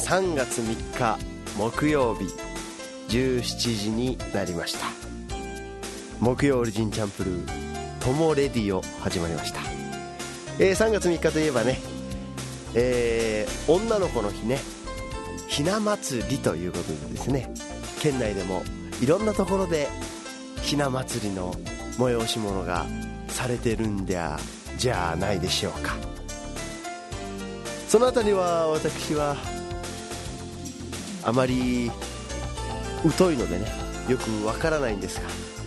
3月3日木曜日17時になりました。木曜オリジンチャンプルートモレディオ始まりました。3月3日といえばね、女の子の日ね、ひな祭りということでですね、県内でもいろんなところでひな祭りの催し物がされてるんじゃないでしょうか。そのあたりは私はあまり疎いのでね、よくわからないんですが、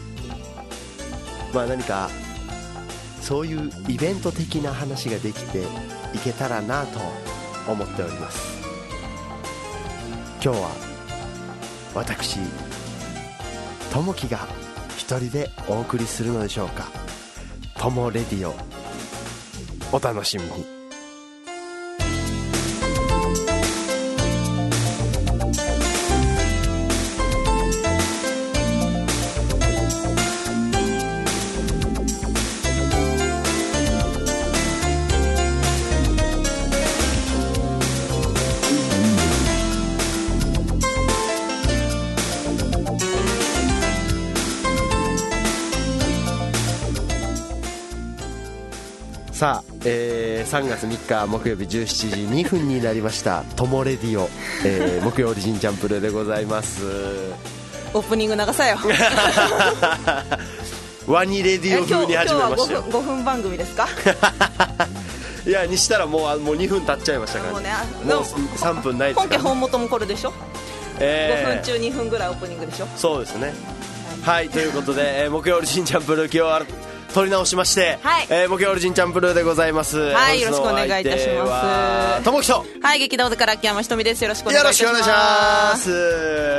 まあ何かそういうイベント的な話ができていけたらなと思っております。今日は私ともきが一人でお送りするのでしょうか。ともレディオ、お楽しみに。さあ、3月3日木曜日17時2分になりましたともレディオ、木曜オリジンチャンプルーでございます。 オープニング長さよワニレディオ風に始めましたよ。 今日は 5分番組ですかいやにしたらもう2分経っちゃいましたからね。もう3分ないですから、ね、 本家本元もこれでしょ、5分中2分ぐらいオープニングでしょ。 そうですね、はい、ということで、木曜オリジンチャンプルー今日は取り直しまして、はい、木曜オリジンチャンプルーでございます。 はい、よろしくお願いいたします。 ともきと、 はい、劇団から秋山ひとみです。よろしくお願いいたします。 よろしくお願いします。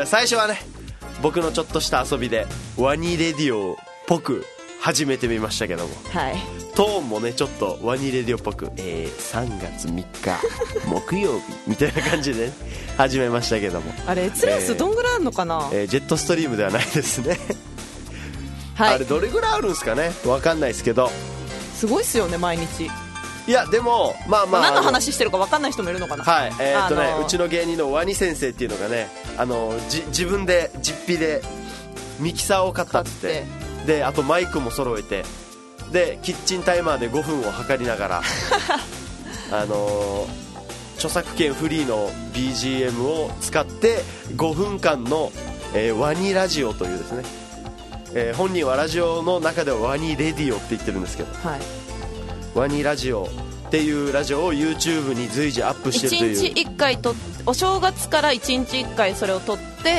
最初はね、僕のちょっとした遊びでワニレディオっぽく始めてみましたけども、はい、トーンもねちょっとワニレディオっぽく、3月3日木曜日みたいな感じで、ね、始めましたけども、 あれ閲覧数どんぐらいあるのかな。 ジェットストリームではないですねはい、あれどれぐらいあるんですかね、分かんないですけど、 すごいっすよね毎日。 いやでもまあ何の話してるか分かんない人もいるのかな。 はい、うちの芸人のワニ先生っていうのがね、自分で実費でミキサーを買ったっつって、であとマイクも揃えて、でキッチンタイマーで5分を測りながら著作権フリーの BGM を使って5分間の、ワニラジオというですね、本人はラジオの中ではワニレディオって言ってるんですけど、はい、ワニラジオっていうラジオを YouTube に随時アップしてるという。 1日1回と、お正月から1日1回それを撮って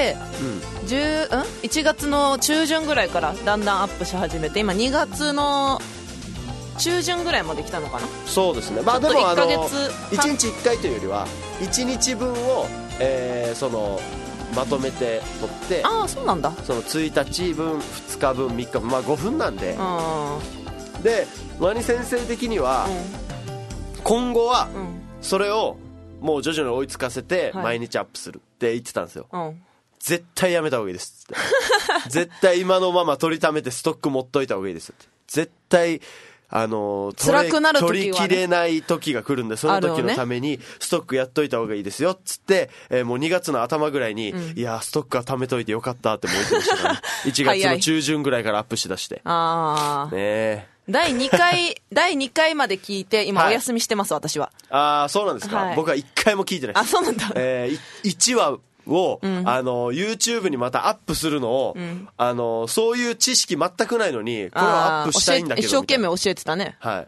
、1月の中旬ぐらいからだんだんアップし始めて、今2月の中旬ぐらいまで来たのかな。 そうですね、まあでも1ヶ月1日1回というよりは1日分を、まとめて撮って、 ああそうなんだ、 その1日分2日分3日分、まあ5分なんで、でワニ先生的には、今後はそれをもう徐々に追いつかせて毎日アップするって言ってたんですよ、絶対やめた方がいいですって絶対今のまま取りためてストック持っといた方がいいですって、絶対辛くなる時はね、 取りきれない時が来るんで、その時のためにストックやっといた方がいいですよっつって、もう2月の頭ぐらいに、いやストックは貯めといてよかったって思ってましたから、ね、1月の中旬ぐらいからアップしだして、 あー、 ね、 第2回まで聞いて今お休みしてます、私は。 ああそうなんですか、僕は1回も聞いてないです。 あ、そうなんだ。 1話を、YouTube にまたアップするのを、そういう知識全くないのに、これをアップしたいんだけど、 一生懸命教えてたね。 はい。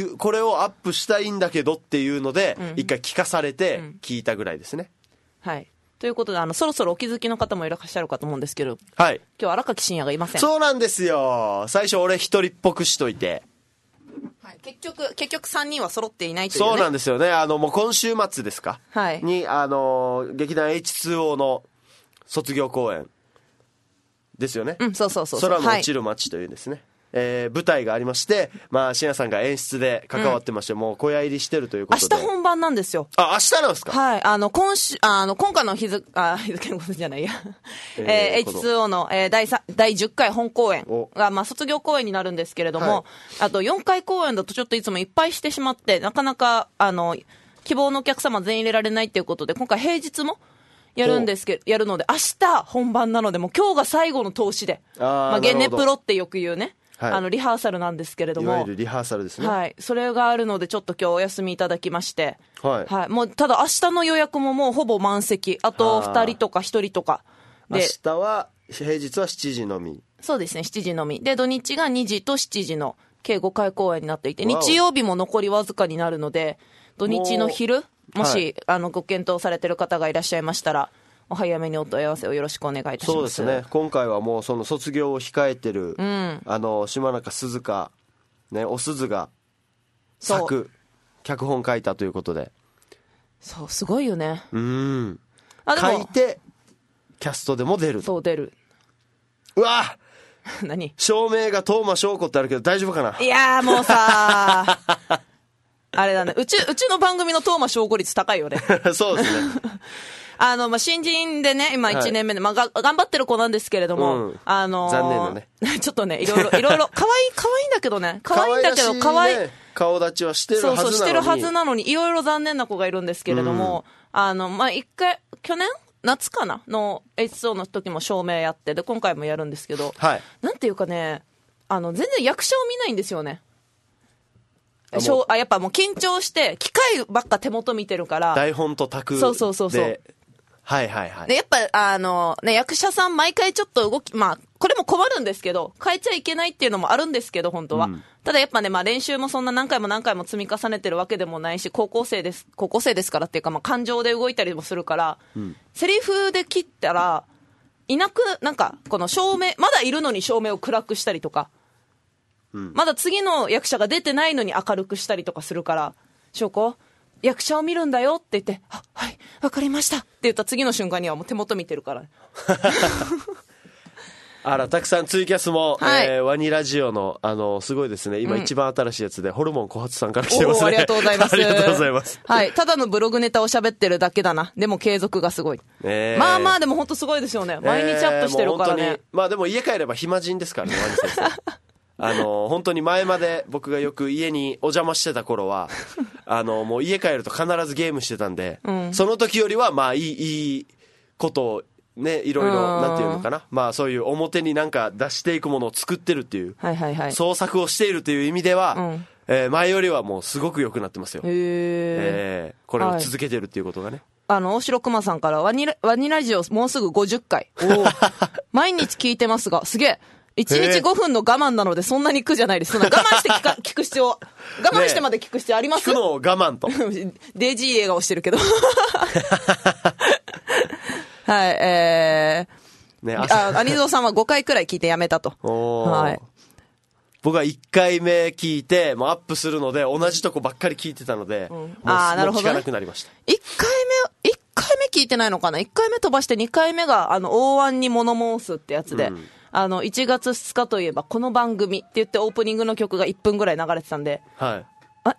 これをアップしたいんだけどっていうので、一回聞かされて聞いたぐらいですね。 はい。ということで、そろそろお気づきの方もいらっしゃるかと思うんですけど、 はい。 今日荒垣真也がいません。 そうなんですよ。最初俺一人っぽくしといて。 はい、結局3人は揃っていないというね。 そうなんですよね。もう今週末ですか、はい、に劇団 H2O の卒業公演ですよね。 そう空の落ちる街というですね、舞台がありまして、まあ、深夜さんが演出で関わってまして、もう小屋入りしてるということで。 明日本番なんですよ。 あ、明日なんですか。 はい。今回の日付のことじゃないや。H2O の、第10回本公演が、まあ、卒業公演になるんですけれども、あと4回公演だとちょっといつもいっぱいしてしまって、なかなか、 希望のお客様全員入れられないっていうことで、今回平日もやるんですけど、やるので、明日本番なので、もう今日が最後の投資で、ゲネプロってよく言うね、はい、リハーサルなんですけれども、 いわゆるリハーサルですね。 はい、それがあるので、ちょっと今日お休みいただきまして、 はい。 はい、もうただ明日の予約ももうほぼ満席、あと2人とか1人とかで、 明日は平日は7時のみ。 そうですね、7時のみで、土日が2時と7時の計5回公演になっていて、日曜日も残りわずかになるので、土日の昼、もし、はい、ご検討されてる方がいらっしゃいましたら、お早めにお問い合わせをよろしくお願いいたします。 そうですね、今回はもうその卒業を控えてる、島中鈴鹿、ね、お鈴が脚本書いたということで、 そうすごいよね。 でも書いてキャストでも出る。 そう出る。 うわ何照明が東間翔子ってあるけど大丈夫かな。 いやーもうさあれだね、うちの番組の東間翔子率高いよねそうですね新人でね、今1年目で、頑張ってる子なんですけれども、 残念だねちょっとね、いろいろ可愛いんだけどね、可愛いんだけど、可愛い顔立ちはしてるはずなのに、 そうしてるはずなのに、いろいろ残念な子がいるんですけれども、一回去年夏かなの H2O の時も照明やって、で今回もやるんですけど、 はい、 なんていうかね、全然役者を見ないんですよね。やっぱもう緊張して機械ばっか手元見てるから、 台本とタクで、 そうはいはいはい。 でやっぱ役者さん毎回ちょっと動き、これも困るんですけど、変えちゃいけないっていうのもあるんですけど本当は、ただやっぱね、練習もそんな何回も積み重ねてるわけでもないし、高校生ですからっていうか、感情で動いたりもするから、セリフで切ったらなんかこの照明まだいるのに照明を暗くしたりとか、まだ次の役者が出てないのに明るくしたりとかするから、翔子役者を見るんだよって言って、はいわかりましたって言った次の瞬間にはもう手元見てるからたくさんツイキャスも、 はい、 ワニラジオのすごいですね、今一番新しいやつで、ホルモン小発さんから来てますね。 ありがとうございますありがとうございます。 はい、ただのブログネタを喋ってるだけだな、でも継続がすごい、でも本当すごいですよね、毎日アップしてるからね。 でも家帰れば暇人ですからね、ワニ先生本当に前まで僕がよく家にお邪魔してた頃はもう家帰ると必ずゲームしてたんで、その時よりはいいことをね、いろいろなんていうのかな、そういう表になんか出していくものを作ってるっていう、創作をしているという意味では、前よりはもうすごく良くなってますよ。これを続けてるっていうことがね、 大城熊さんからワニラジオもうすぐ50回毎日聞いてますが、すげえ1日5分の我慢なのでそんなに苦じゃないです。そんな我慢して聞く必要、我慢してまで聞く必要あります？ 聞くのを我慢とデジー笑顔してるけどはい、アニゾーさんは5回くらい聞いてやめたと。はい、 僕は1回目聞いてもうアップするので同じとこばっかり聞いてたので、もう聞かなくなりました。 1回目聞いてないのかな。1回目飛ばして2回目が大湾に物申すってやつで、1月2日といえばこの番組って言ってオープニングの曲が1分ぐらい流れてたんで、 はい、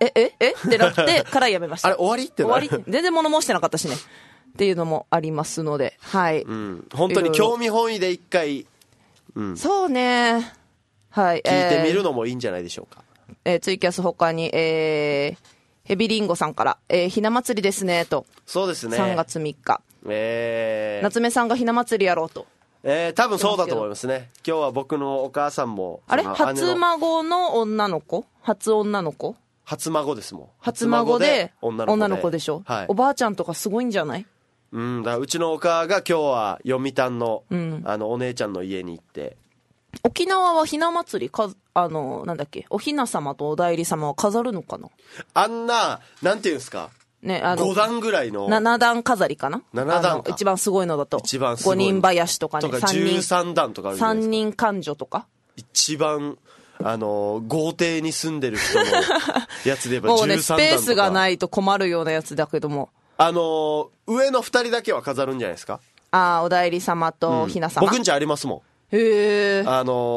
ってなってからやめました。 あれ終わりって終わり全然物申してなかったしねっていうのもありますので、はい、 本当に興味本位で1回、 そうね、はい、 聞いてみるのもいいんじゃないでしょうか。 ツイキャス他に、ヘビリンゴさんから、ひな祭りですねと。 そうですね、 3月3日、夏目さんがひな祭りやろうと。 多分そうだと思いますね。今日は僕のお母さんも初孫の女の子、初女の子、 初孫ですもん。 初孫で女の子でしょ、 はい、 おばあちゃんとかすごいんじゃない？ だからうちのお母が今日は読谷の、お姉ちゃんの家に行って。 沖縄はひな祭りなんだっけ、おひな様とおだいり様は飾るのかな。 なんていうんですかね、5段ぐらいの 7段飾りかな。 7段か、 一番すごいのだと5人林とかね、 13段とかあるじゃないですか。 3人勘定とか、 一番豪邸に住んでる人のやつで言えば13段とかもうね、スペースがないと困るようなやつだけども、 上の2人だけは飾るんじゃないですか。 おだいり様とひな様、 僕んちありますもん。 へえ。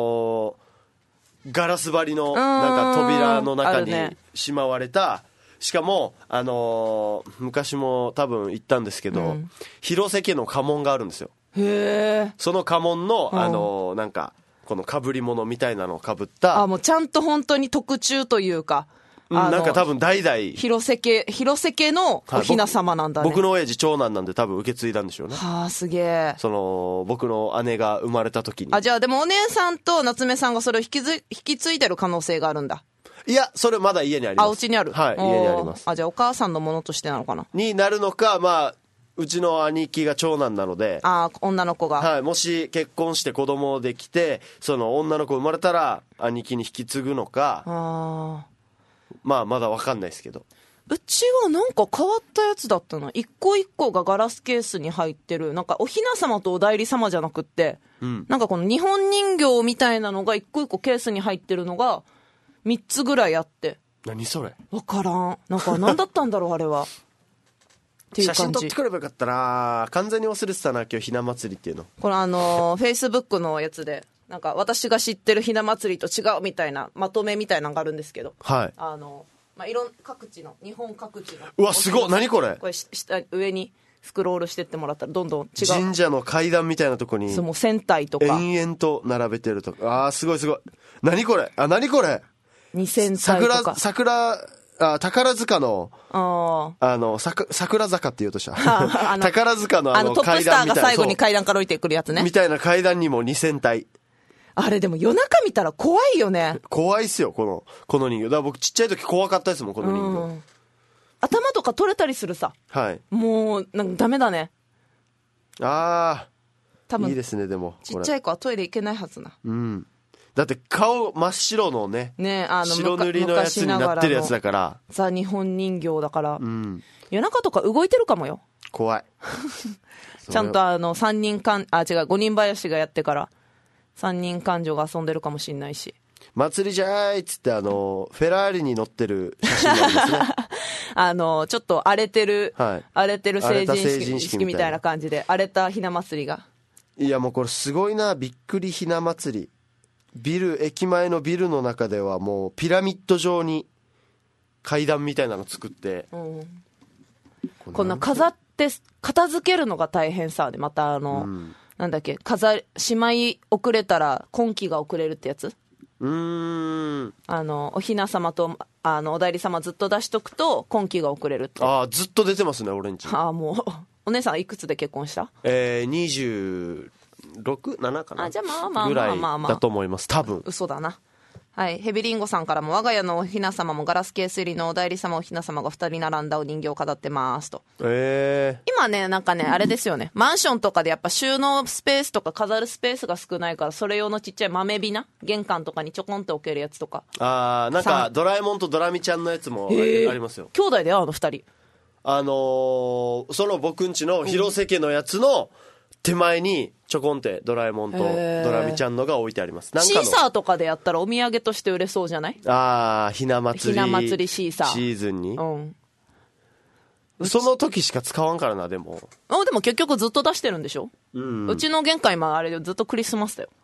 ガラス張りのなんか扉の中にしまわれた、しかも昔も多分言ったんですけど、広瀬家の家紋があるんですよ。 へえ。 その家紋のなんかこの被り物みたいなのを被った、 もうちゃんと本当に特注というか、 なんか多分代々 広瀬家のおひな様なんだね、 僕の親父長男なんで多分受け継いだんでしょうね。 はあ、すげえ。 僕の姉が生まれた時に。 じゃあでもお姉さんと夏目さんがそれを引き継いでる可能性があるんだ。 いや、それまだ家にあります。 うちにある。 はい、家にあります。 じゃあお母さんのものとしてなのかなになるのか、まあうちの兄貴が長男なので、 女の子が、 はい、もし結婚して子供できてその女の子生まれたら兄貴に引き継ぐのか、まあまだ分かんないですけど、 うちはなんか変わったやつだったの。一個一個がガラスケースに入ってる、なんかおひな様とお代理様じゃなくって、なんかこの日本人形みたいなのが一個一個ケースに入ってるのが3つぐらいあって。 何それ、 分からん。なんか何だったんだろうあれはっていう感じ。写真撮ってくればよかったな。完全に忘れてたな、今日ひな祭りっていうの。 これフェイスブックのやつでなんか私が知ってるひな祭りと違うみたいなまとめみたいなのがあるんですけど、 はい、 各地の日本各地の、 うわすごい、何これ。 これ上にスクロールしてってもらったらどんどん違う神社の階段みたいなとこにもう1000体とか延々と並べてるとか。すごいすごい。何これ、何これ。 2000体とか宝塚の桜坂って言うとした宝塚のトップスターが最後に階段から降りてくるやつねみたいな階段にも2000体。 あれでも夜中見たら怖いよね。 怖いっすよ、この人形。だから僕ちっちゃい時怖かったですもん、この人形。 頭とか取れたりするさ。 はい。 もうなんかダメだね。 多分いいいですね。でもちっちゃい子はトイレ行けないはずな。 だって顔真っ白のね白塗りのやつになってるやつだから、 ザ日本人形だから、夜中とか動いてるかもよ。 怖いちゃんと5人林がやってから3人患者が遊んでるかもしんないし、 祭りじゃーいっつってフェラーリに乗ってる写真なんですねちょっと荒れてる、 はい、 荒れてる成人式みたいな感じで荒れたひな祭りが。 いやもうこれすごいな。びっくりひな祭り。駅前のビルの中ではもうピラミッド状に階段みたいなの作って、 こんな片付けるのが大変さで、またなんだっけ、しまい遅れたら婚期が遅れるってやつ。おひな様とお代理様ずっと出しとくと婚期が遅れるって。 ずっと出てますね、俺んち。 もうお姉さんいくつで結婚した？ 26、7かな。 じゃあまあぐらいだと思います、多分。 嘘だな。はい、ヘビリンゴさんからも、我が家のおひな様もガラスケース入りのお代理様おひな様が2人並んだお人形を飾ってますと。今ね、なんかね、あれですよね、マンションとかでやっぱ収納スペースとか飾るスペースが少ないから、それ用のちっちゃい豆びな、玄関とかにちょこんと置けるやつとか。 なんかドラえもんとドラミちゃんのやつもありますよ。 兄弟で2人。 その僕んちの広瀬家のやつの手前にちょこんってドラえもんとドラミちゃんのが置いてあります。なんかシーサーとかでやったらお土産として売れそうじゃない？ ひな祭りシーサーシーズンに、その時しか使わんからな。でも結局ずっと出してるんでしょ。うちの玄関今あれずっとクリスマスだよ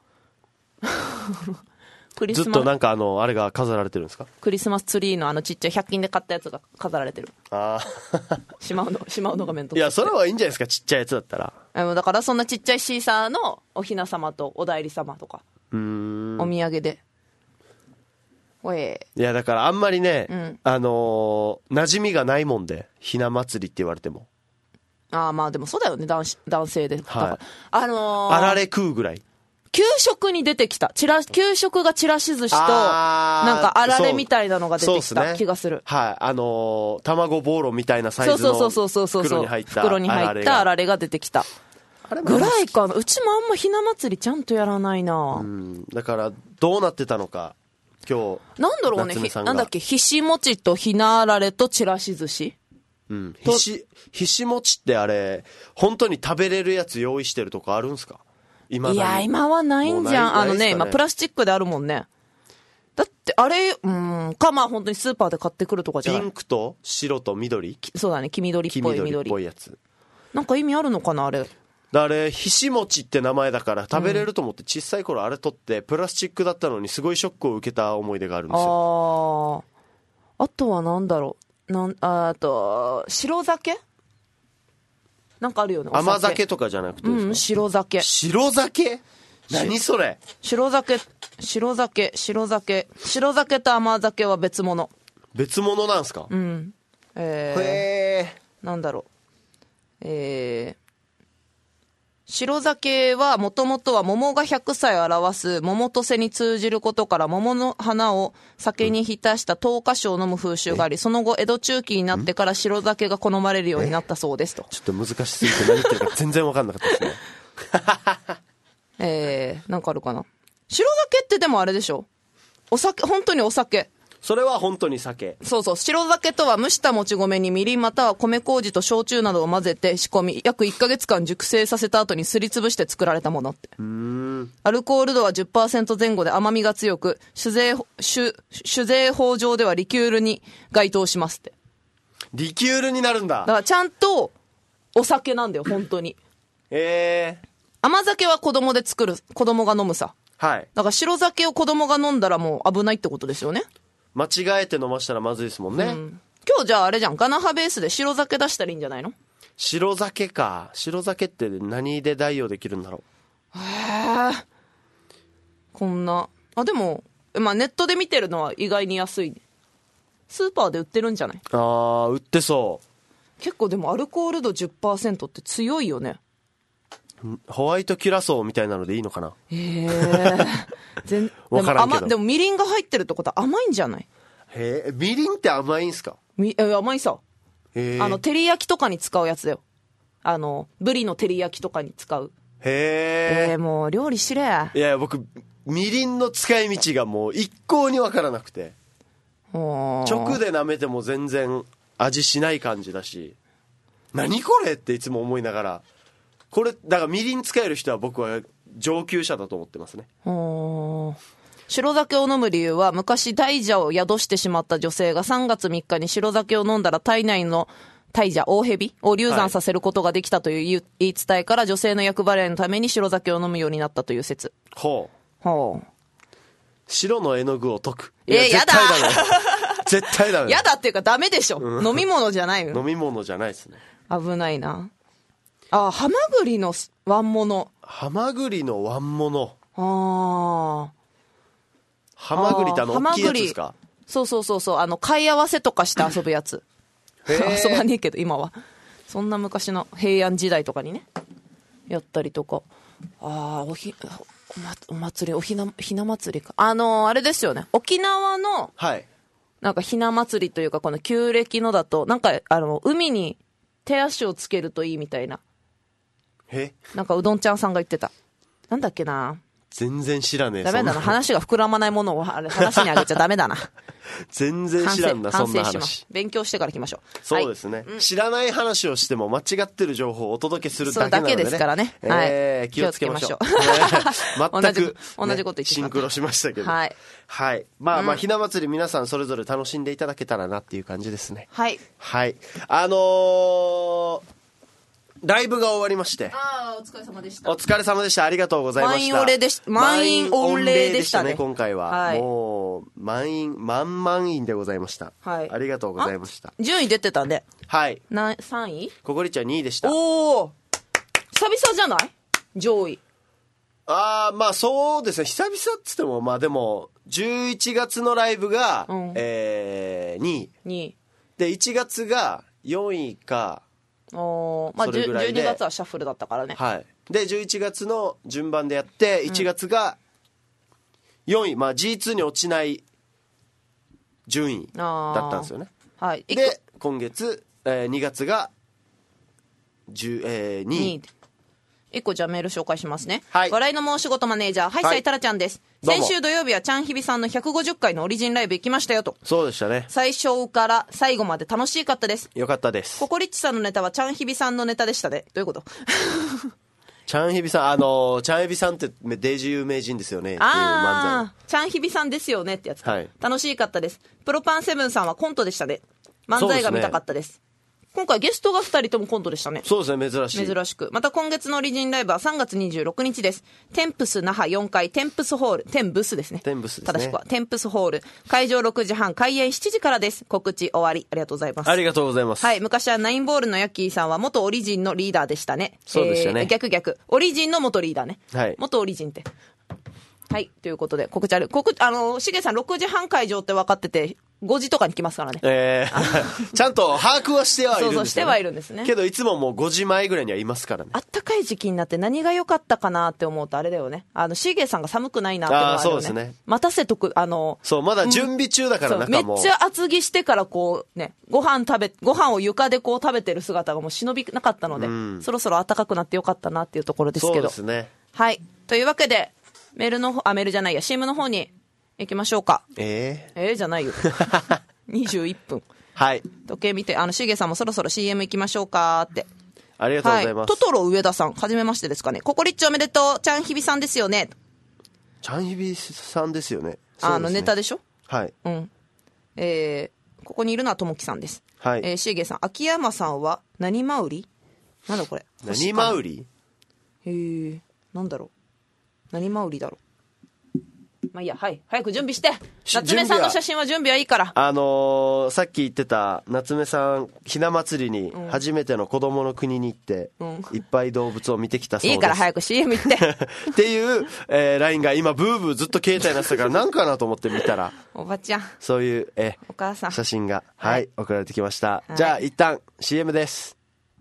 ずっとなんかあれが飾られてるんですか？ クリスマスツリーのちっちゃい100均で買ったやつが飾られてる。しまうのが面倒。 いやそれはいいんじゃないですか、ちっちゃいやつだったら。 だからそんなちっちゃいシーサーのおひな様とお代理様とかお土産で。 いやだからあんまりね、馴染みがないもんで、ひな祭りって言われても。 まあでもそうだよね、男性で。 はい、あられ食うぐらい。 給食に出てきた給食がちらし寿司となんかあられみたいなのが出てきた気がする。 はい、卵ボーロみたいなサイズの袋に入ったあられが出てきたぐらいかな。うちもあんまひな祭りちゃんとやらないな。 だからどうなってたのか今日。 なんだろうね、なんだっけ、ひし餅とひなあられとちらし寿司。ひし餅ってあれ本当に食べれるやつ用意してるとこあるんすか？ いや今はないんじゃん。今プラスチックであるもんね。だってあれまあ本当にスーパーで買ってくるとかじゃない。 ピンクと白と緑。 そうだね、黄緑っぽい緑っぽいやつ。 なんか意味あるのかなあれ。 ひし餅って名前だから食べれると思って小さい頃あれ取ってプラスチックだったのにすごいショックを受けた思い出があるんですよ。 あとはなんだろう、あと白酒なんかあるよね。 甘酒とかじゃなくてですか？ 白酒。 白酒？何それ？ 白酒と甘酒は別物。 別物なんすか？ うん。 へなんだろう。白酒はもともとは桃が100歳を表す桃とせに通じることから、桃の花を酒に浸した10日酒を飲む風習があり、その後江戸中期になってから白酒が好まれるようになったそうですと。 ちょっと難しすぎて何言ってるか全然分かんなかったですね。 なんかあるかな。白酒ってでもあれでしょ、お酒、本当にお酒。 それは本当に酒。 そうそう。白酒とは蒸したもち米にみりんまたは米麹と焼酎などを混ぜて仕込み、約1ヶ月間熟成させた後にすりつぶして作られたものって。アルコール度は 10% 前後で甘みが強く、酒税法上ではリキュールに該当しますって。 リキュールになるんだ。 だからちゃんとお酒なんだよ、本当に。甘酒は子供で作る、子供が飲むさ。 はい。 だから白酒を子供が飲んだらもう危ないってことですよね。 間違えて飲ましたらまずいですもんね。 今日じゃああれじゃん、ガナハベースで白酒出したらいいんじゃないの？ 白酒か。白酒って何で代用できるんだろう。 こんな。あ、でも、まあネットで見てるのは意外に安い。スーパーで売ってるんじゃない？ 売ってそう。 結構でもアルコール度 10% って強いよね。 ホワイトキュラソーみたいなのでいいのかな。 分からんけど。でもみりんが入ってるってことは甘いんじゃない？ みりんって甘いんすか？ 甘いさ。照り焼きとかに使うやつだよ。ブリの照り焼きとかに使う。もう料理しれや。 いや僕みりんの使い道がもう一向に分からなくて、直で舐めても全然味しない感じだし、何これっていつも思いながら、これだからみりん使える人は僕は上級者だと思ってますね。 白酒を飲む理由は、昔大蛇を宿してしまった女性が3月3日に白酒を飲んだら体内の大蛇、大蛇を流産させることができたという言い伝えから、女性の厄払いのために白酒を飲むようになったという説。 白の絵の具を溶く。 やだ絶対ダメ。 やだっていうかダメでしょ。飲み物じゃないよ。 飲み物じゃないですね。 危ないな。ハマグリのワンモノ。 ハマグリのワンモノ。ハマグリって大きいやつですか？ そう貝合わせとかして遊ぶやつ。遊ばねえけど今は。そんな昔の平安時代とかにねやったりとか。お祭り、ひな祭りか。あれですよね、沖縄のなんかひな祭りというか、この旧暦のだとなんか海に手足をつけるといいみたいな、なんかうどんちゃんさんが言ってた。なんだっけな。 全然知らねえ。 ダメだな、話が膨らまないものを話にあげちゃダメだな。 全然知らんな、そんな話。 勉強してから来ましょう。 そうですね、知らない話をしても間違ってる情報をお届けするだけなのでね。 そうだけですからね。 気をつけましょう。全く同じこと言ってしまった。 シンクロしましたけど。まあひな祭り皆さんそれぞれ楽しんでいただけたらなっていう感じですね。ライブが終わりまして。 お疲れ様でした。 お疲れ様でした。ありがとうございました。 満員御礼でしたね。 今回は。もう、満員でございました。ありがとうございました。 順位出てたね。3位？ ココリッチは2位でした。 久々じゃない？上位。 まあそうですね。久々っつっても、まあでも、11月のライブが、2位。で、1月が4位か、 まあ、12月はシャッフルだったからね。 で11月の順番でやって1月が4位、まあ G2 に落ちない順位だったんですよね。で今月、2月が2位。 1個じゃあメール紹介しますね。笑いの申し事マネージャー、さいたらちゃんです。先週土曜日はちゃんひびさんの150回のオリジンライブ行きましたよと。 そうでしたね。 最初から最後まで楽しかったです。 よかったです。 ココリッチさんのネタはちゃんひびさんのネタでしたね。どういうこと？ ちゃんひびさん、ちゃんひびさんってデイジ有名人ですよねっていう漫才。 ちゃんひびさんですよねってやつ。楽しかったです。プロパンセブンさんはコントでしたね。漫才が見たかったです。今回ゲストが2人ともコントでしたね。 そうですね、珍しく。 また今月のオリジンライブは3月26日です。テンプス那覇4階テンプスホール、テンブスですね。正しくはテンプスホール。会場6時半、開演7時からです。告知終わり。ありがとうございます。 ありがとうございます。 昔はナインボールのヤッキーさんは元オリジンのリーダーでしたね。 そうでしたね。 逆。オリジンの元リーダーね。元オリジンって。ということで、告知ある。しげさん6時半会場って分かってて、 5時とかに来ますからね。 ちゃんと把握はしてはいるんですよね。 そうしてはいるんですね。 けどいつももう5時前ぐらいにはいますからね。 あったかい時期になって何が良かったかなって思うとあれだよね。シゲさんが寒くないなって思う、ね。 そうですね。 待たせとく、 そう、まだ準備中だから中も。 めっちゃ厚着してからこうね、ご飯を床でこう食べてる姿がもう忍びなかったので、そろそろ暖かくなってよかったなっていうところですけど。 そうですね。 はい。というわけで、メールじゃないや、CM の方に行きましょうか。じゃないよ。21分。 はい。 時計見て、しげさんもそろそろ CM 行きましょうかって。 ありがとうございます。 トトロ上田さん、はじめましてですかね。ココリッチおめでとう。ちゃんひびさんですよね。 ちゃんひびさんですよね。 ネタでしょ。 はい。 うん。ここにいるのはともきさんです。 はい。 しげさん、秋山さんは何マウリ？なんだこれ。 何マウリ？ なんだろう。何マウリだろう。まあいいや、はい。早く準備して。夏目さんの写真は準備はいいから。 さっき言ってた夏目さん、ひな祭りに初めての子供の国に行って、いっぱい動物を見てきたそうです。 いいから早く CM 行って。 っていう、LINE が今ブーブーずっと携帯になってたから何かなと思って見たら、 おばちゃん。 そういう、 お母さん。 写真が、はい、送られてきました。じゃあ一旦 CM です。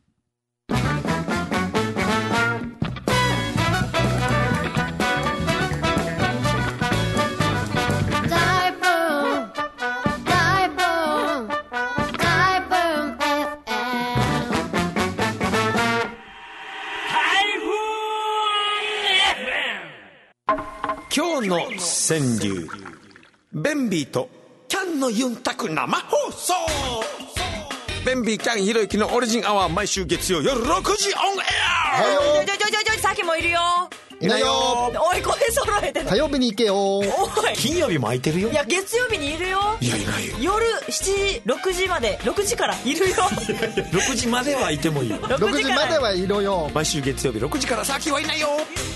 今日の川柳、ベンビーとキャンのユンタク生放送。ベンビーキャンひろゆきのオリジンアワー、毎週月曜夜6時オンエア。 さっきもいるよ。 いないよ。 おい、声揃えて。 火曜日に行けよ。おい、 金曜日も空いてるよ。 いや、月曜日にいるよ。 いや、いないよ。 夜6時まで、6時からいるよ。 6時まではいてもいいよ。 6時まではいるよ。 毎週月曜日6時から先はいないよ。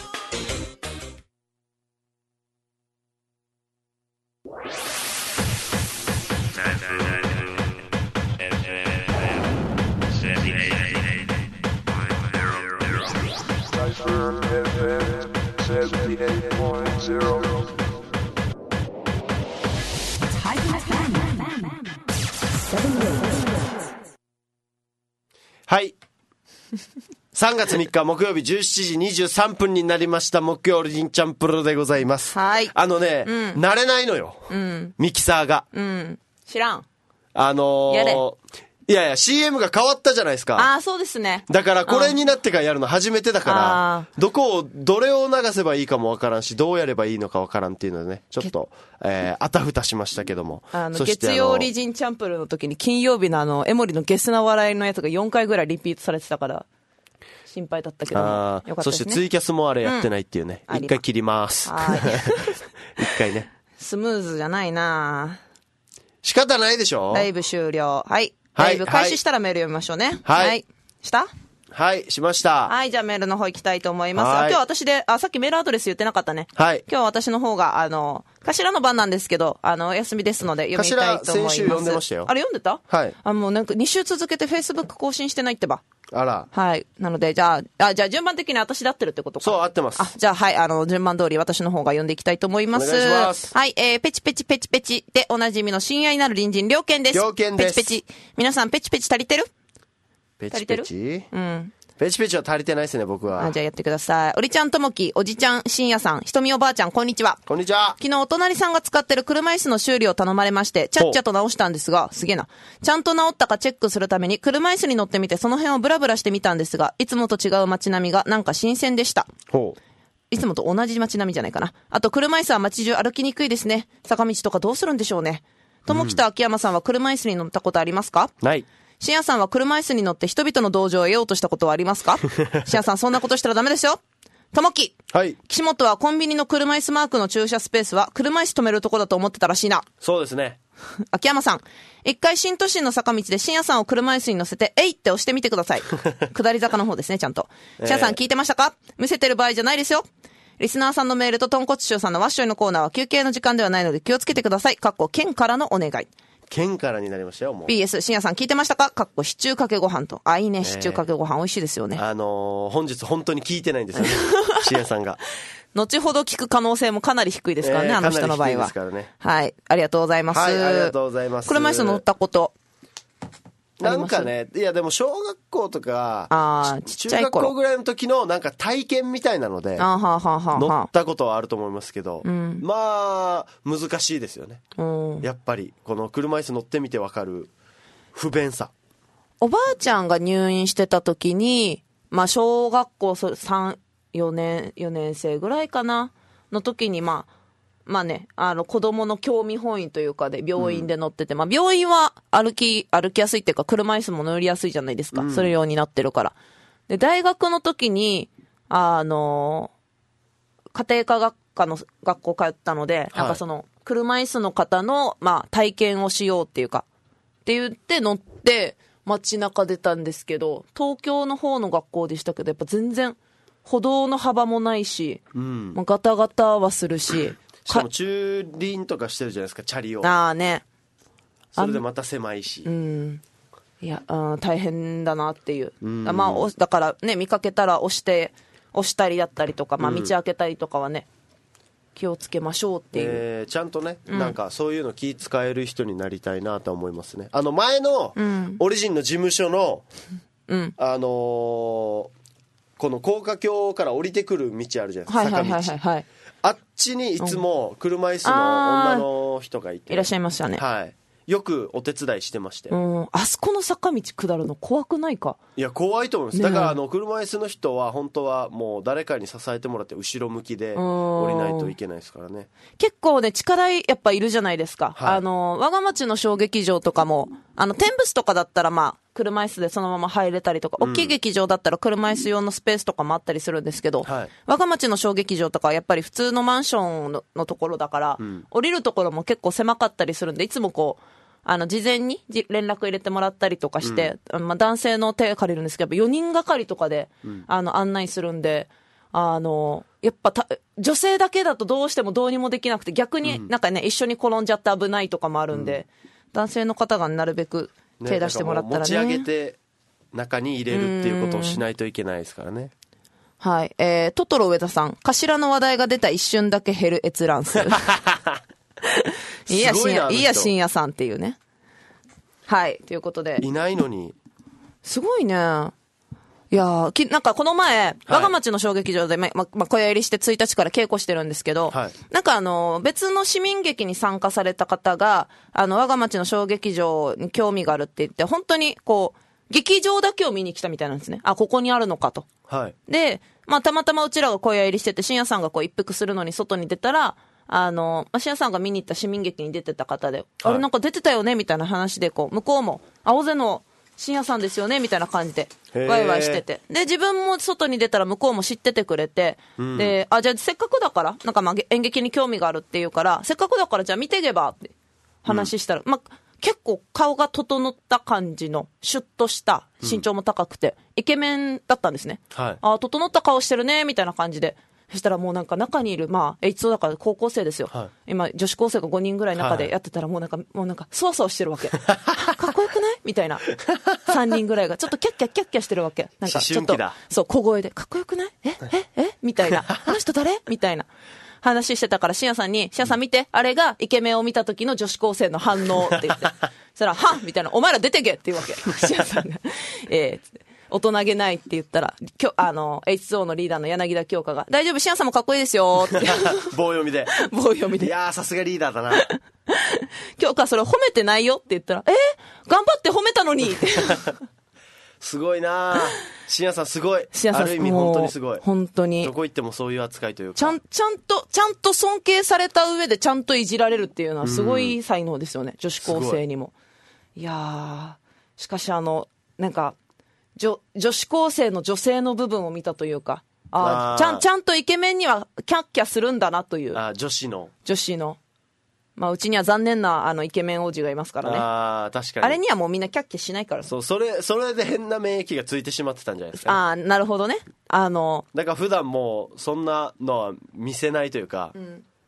はい。3月3日木曜日17時23分になりました。木曜オリジンチャンプルでございます。 はい。 慣れないのよ。ミキサーが。 知らん。 やれ。いやいや、CM が変わったじゃないですか。 そうですね。 だからこれになってからやるの初めてだから、どれを流せばいいかもわからんし、どうやればいいのかわからんっていうのでね、ちょっと、あたふたしましたけども。 月曜オリジンチャンプルの時に金曜日の江森のゲスな笑いのやつが4回ぐらいリピートされてたから、心配だったけども。よかったですね。 そしてツイキャスもあれやってないっていうね。一回切ります。一回ね。 スムーズじゃないな。 仕方ないでしょ。 ライブ終了。はい。ライブ開始したらメール読みましょうね。 はい。 したはい、しました。 はい、じゃあメールの方行きたいと思います。今日私で、さっきメールアドレス言ってなかったね。 はい。 今日私の方が、頭の番なんですけど、お休みですので読みたいと思います。 先週読んでましたよ。 あれ読んでた？ はい。 もうなんか2週続けて Facebook 更新してないってば。 あら。 はい。なので、じゃあ順番的に私で合ってるってことか。 そう、合ってます。 じゃあ、はい、順番通り私の方が読んでいきたいと思います。 お願いします。 はい、ペチペチペチペチでおなじみの親愛なる隣人、りょうけんです。 りょうけんです。 ペチペチ。皆さん、ペチペチ足りてる？ ペチペチ？ うん。 ペチペチは足りてないですね、僕は。 じゃあやってください。おりちゃんともき、おじちゃん、しんやさん、ひとみおばあちゃん、こんにちは。 こんにちは。 昨日お隣さんが使ってる車椅子の修理を頼まれまして、ちゃっちゃと直したんですが、すげえな。ちゃんと直ったかチェックするために車椅子に乗ってみてその辺をブラブラしてみたんですが、いつもと違う街並みがなんか新鮮でした。いつもと同じ街並みじゃないかな。あと車椅子は街中歩きにくいですね。坂道とかどうするんでしょうね。ともきと秋山さんは車椅子に乗ったことありますか？ ない。 しんやさんは車椅子に乗って人々の同情を得ようとしたことはありますか？しんやさん、そんなことしたらダメですよ。ともき。 はい。 岸本はコンビニの車椅子マークの駐車スペースは車椅子止めるとこだと思ってたらしいな。 そうですね。 秋山さん、一回新都心の坂道でしんやさんを車椅子に乗せて、えいって押してみてください。下り坂の方ですね、ちゃんと。しんやさん聞いてましたか？見せてる場合じゃないですよ。リスナーさんのメールと豚骨臭さんのワッショイのコーナーは休憩の時間ではないので気をつけてください。県からのお願い。 県からになりましたよ、もう。 PS、深夜さん聞いてましたか？シチューかけご飯と。いいね、シチューかけご飯美味しいですよね。 本日本当に聞いてないんですよね。深夜さんが。 後ほど聞く可能性もかなり低いですからね、あの人の場合は。 かなり低いですからね。 はい。ありがとうございます。 はい、ありがとうございます。 車椅子乗ったこと。 なんかね、いやでも小学校とか、 ちっちゃい頃中学校ぐらいの時のなんか体験みたいなので、乗ったことはあると思いますけど、まあ、難しいですよね。やっぱり、この車椅子乗ってみてわかる不便さ。 おばあちゃんが入院してた時に、まあ小学校4年生ぐらいかな、の時にまあね、子供の興味本位というかで病院で乗ってて、まあ病院は歩きやすいっていうか車椅子も乗りやすいじゃないですか。それ用になってるから。で、大学の時に、家庭科学科の学校通ったので、なんかその、車椅子の方の、まあ体験をしようっていうか、って言って乗って、街中出たんですけど、東京の方の学校でしたけど、やっぱ全然、歩道の幅もないし、もうガタガタはするし、 しかも駐輪とかしてるじゃないですか、チャリを。 ね。 それでまた狭いし。 いや、大変だなっていう。まあ、だからね、見かけたら押したりだったりとか、まあ、道開けたりとかはね、気をつけましょうっていう。 ちゃんとね、なんかそういうの気使える人になりたいなと思いますね。前の、オリジンの事務所の、この高架橋から降りてくる道あるじゃないですか、坂道。あっちにいつも車椅子の女の人がいて、 いらっしゃいましたね。 はい。よくお手伝いしてまして。 あそこの坂道下るの怖くないか？ いや、怖いと思います。だから車椅子の人は本当はもう誰かに支えてもらって後ろ向きで降りないといけないですからね。 結構ね、力やっぱいるじゃないですか。我が町の小劇場とかも、天仏とかだったらまあ、車椅子でそのまま入れたりとか、大きい劇場だったら車椅子用のスペースとかもあったりするんですけど、我が町の小劇場とかはやっぱり普通のマンションのところだから、降りるところも結構狭かったりするんで、いつもこう、事前に連絡入れてもらったりとかして、まあ、男性の手借りるんですけど、4人がかりとかで、案内するんで、やっぱ女性だけだとどうしてもどうにもできなくて、逆になんかね、一緒に転んじゃって危ないとかもあるんで、男性の方がなるべく手出してもらったらね。 持ち上げて中に入れるっていうことをしないといけないですからね。 はい。トトロ上田さん、頭の話題が出た一瞬だけ減る閲覧数。いいや深夜さんっていうね。はい、ということで。 いないのに。 すごいね。いやなんかこの前、我が町の小劇場で、小屋入りして1日から稽古してるんですけど、なんか別の市民劇に参加された方が、我が町の小劇場に興味があるって言って、本当にこう、劇場だけを見に来たみたいなんですね。ここにあるのかと。で、まあ、たまたまうちらが小屋入りしてて、深夜さんがこう一服するのに外に出たら、深夜さんが見に行った市民劇に出てた方で、あれなんか出てたよねみたいな話で、こう、向こうも、青瀬の深夜さんですよねみたいな感じで、ワイワイしてて。で、自分も外に出たら向こうも知っててくれて、で、じゃあせっかくだから、なんかまあ演劇に興味があるっていうから、せっかくだからじゃあ見てけばって話したら、まあ、結構顔が整った感じの、シュッとした、身長も高くて、イケメンだったんですね。整った顔してるねみたいな感じで。そしたらもうなんか中にいる、まあ、H2 だから高校生ですよ。今、女子高生が5人ぐらい中でやってたら、もうなんか、そわそわしてるわけ。かっこよくないみたいな。3人ぐらいが、ちょっとキャッキャしてるわけ。なんか、ちょっと、そう、小声で、かっこよくないみたいな。あの人誰みたいな。話してたから、深夜さんに、深夜さん見て、あれがイケメンを見た時の女子高生の反応って言って。そしたら、はっみたいな、お前ら出てけって言うわけ。深夜さんが。大人げないって言ったら、H2O のリーダーの柳田京香が、大丈夫、深夜さんもかっこいいですよって。 棒読みで。いやー、さすがリーダーだな。 京香それ褒めてないよって言ったら、頑張って褒めたのにって。 すごいな深夜さんすごい。ある意味本当にすごい。 本当に。 どこ行ってもそういう扱いというか。 ちゃんと尊敬された上でちゃんといじられるっていうのはすごい才能ですよね。女子高生にも。いやー、しかしなんか、女子高生の女性の部分を見たというか、ちゃんとイケメンにはキャッキャするんだなという。 女子の。 まあ、うちには残念なイケメン王子がいますからね。 確かに。 あれにはもうみんなキャッキャしないから。 そう、それで変な免疫がついてしまってたんじゃないですか、ね。 なるほどね。 だから普段もうそんなのは見せないというか、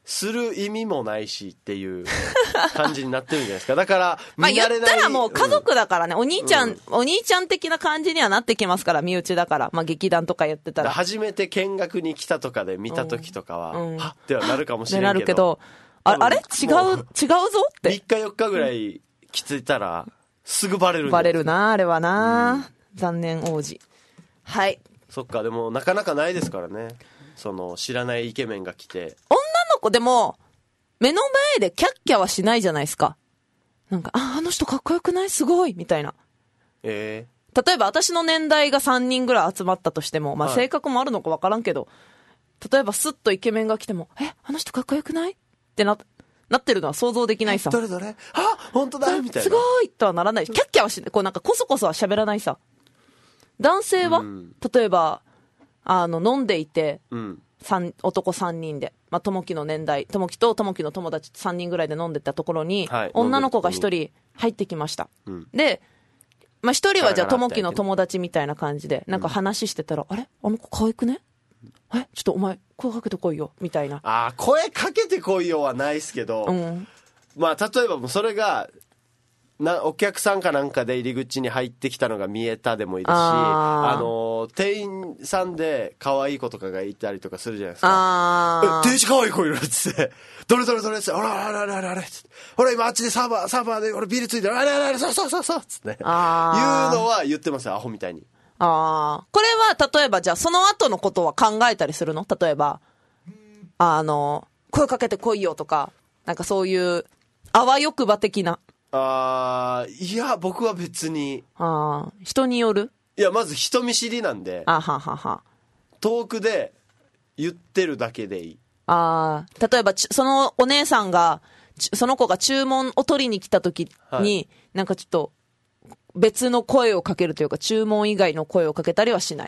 する意味もないしっていう感じになってるんじゃないですか。だからまあ言見慣れない、 ったらもう家族だからね、お兄ちゃん的な感じにはなってきますから、身内だから。まあ劇団とかやってたら。 初めて見学に来たとかで見た時とかは、はっってはなるかもしれなないけど。 るけど、あれ違うぞって。 3日4日ぐらい来てたら、すぐバレるんバレるな、あれはな。残念王子。はい。 そっか、でもなかなかないですからね。その、知らないイケメンが来て。 女の子でも、目の前でキャッキャはしないじゃないですか。なんか、あの人かっこよくないすごいみたいな。例えば私の年代が3人ぐらい集まったとしても、まあ性格もあるのか分からんけど、例えばスッとイケメンが来ても、あの人かっこよくないってなってるのは想像できないさ。 どれ本当だみたいな。 すごいとはならない。キャッキャはしない。こうなんかコソコソは喋らないさ。男性は、例えば、飲んでいて、男3人で、まあ、ともきの年代、ともきとともきの友達3人ぐらいで飲んでたところに、女の子が1人入ってきました。で、まあ、1人はじゃあともきの友達みたいな感じで、なんか話してたら、あれあの子可愛くねちょっとお前、声かけてこいよ、みたいな。 声かけてこいよはないですけど、まあ、例えばもうそれが、お客さんかなんかで入り口に入ってきたのが見えたでもいいですし、店員さんで可愛い子とかがいたりとかするじゃないですか。店主可愛い子いるっつって、どれっつって、ほらほら今あっちでサーバーで俺ビールついてる、そうっつってね、いうのは言ってますよ、アホみたいに。 これは例えばじゃあその後のことは考えたりするの？例えば声かけてこいよとか、なんかそういうあわよくば的な。 いや僕は別に。 人による？ いやまず人見知りなんで、遠くで言ってるだけでいい。 例えばそのお姉さんがその子が注文を取りに来た時に、なんかちょっと別の声をかけるというか、注文以外の声をかけたりはしない？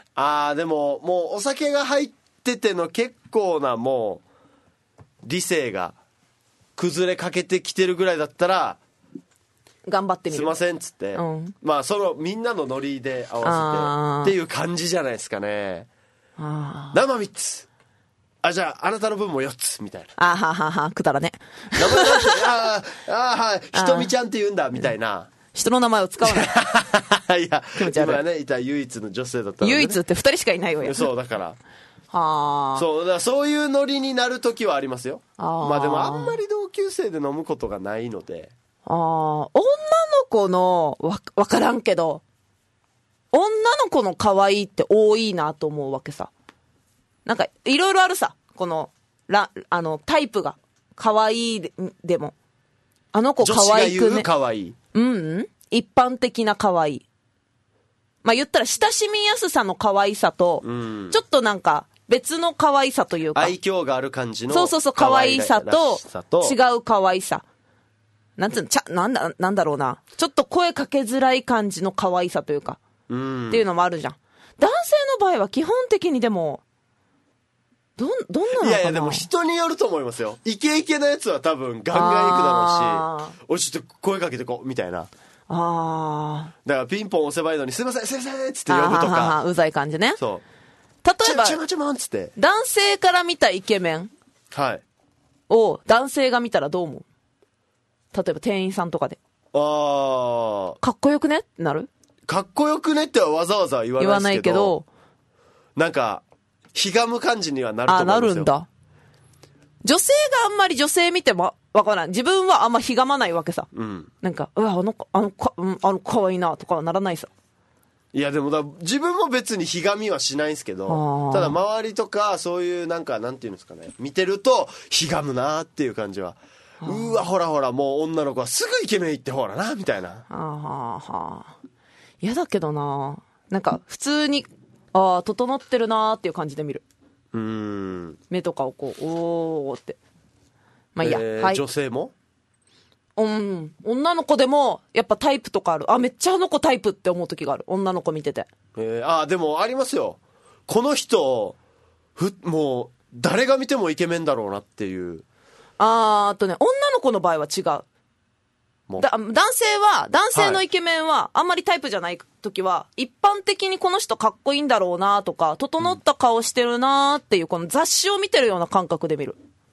でももうお酒が入ってての結構なもう理性が崩れかけてきてるぐらいだったら頑張ってみる。 すいませんっつって、まあそのみんなのノリで合わせてっていう感じじゃないですかね。生3つ、じゃああなたの分も4つみたいな。くだらね。 名前なんてはいひとみちゃんって言うんだみたいな。 人の名前を使わない。 いや今ねいた唯一の女性だったので、ね、 唯一って2人しかいないわよ。 そうだからそういうノリになる時はありますよ。まあでもあんまり同級生で飲むことがないので。 女の子のわからんけど、女の子の可愛いって多いなと思うわけさ。なんかいろいろあるさ、このタイプが可愛いでも、あの子可愛くね。女子が言う可愛い。 一般的な可愛い。まあ言ったら親しみやすさの可愛さと、ちょっとなんか別の可愛さというか、 愛嬌がある感じのそう可愛さと違う可愛さ。なんだろうな。ちょっと声かけづらい感じの可愛さというか、っていうのもあるじゃん。男性の場合は基本的にでも、どんなのかな。 いやでも人によると思いますよ。イケイケなやつは多分ガンガン行くだろうし、おいちょっと声かけてこうみたいな。だからピンポン押せばいいのに、すいませんっつって呼ぶとか。 うざい感じね。 そう。 例えば、 ちまんっつって。 男性から見たイケメンを男性が見たらどう思う？例えば店員さんとかで。かっこよくねってなる？ かっこよくねってはわざわざ言わないけど、なんか、ひがむ感じにはなると思うんですよ。 なるんだ。女性があんまり女性見てもわからない。自分はあんまひがまないわけさ。なんか、あのかわいいなとかはならないさ。 いやでも自分も別にひがみはしないんですけど、ただ周りとかそういうなんかなんていうんですかね、見てるとひがむなっていう感じは。うわほらもう女の子はすぐイケメン行ってほらなみたいな。 嫌だけどな。なんか普通に整ってるなーっていう感じで見る。目とかをこうおーって。まあいいや、はい。 女性も？ 女の子でもやっぱタイプとかある。めっちゃあの子タイプって思う時がある。女の子見てて。 でもありますよ。この人もう誰が見てもイケメンだろうなっていう。女の子の場合は違う。男性のイケメンはあんまりタイプじゃない時は、一般的にこの人かっこいいんだろうなとか、整った顔してるなっていうこの雑誌を見てるような感覚で見る。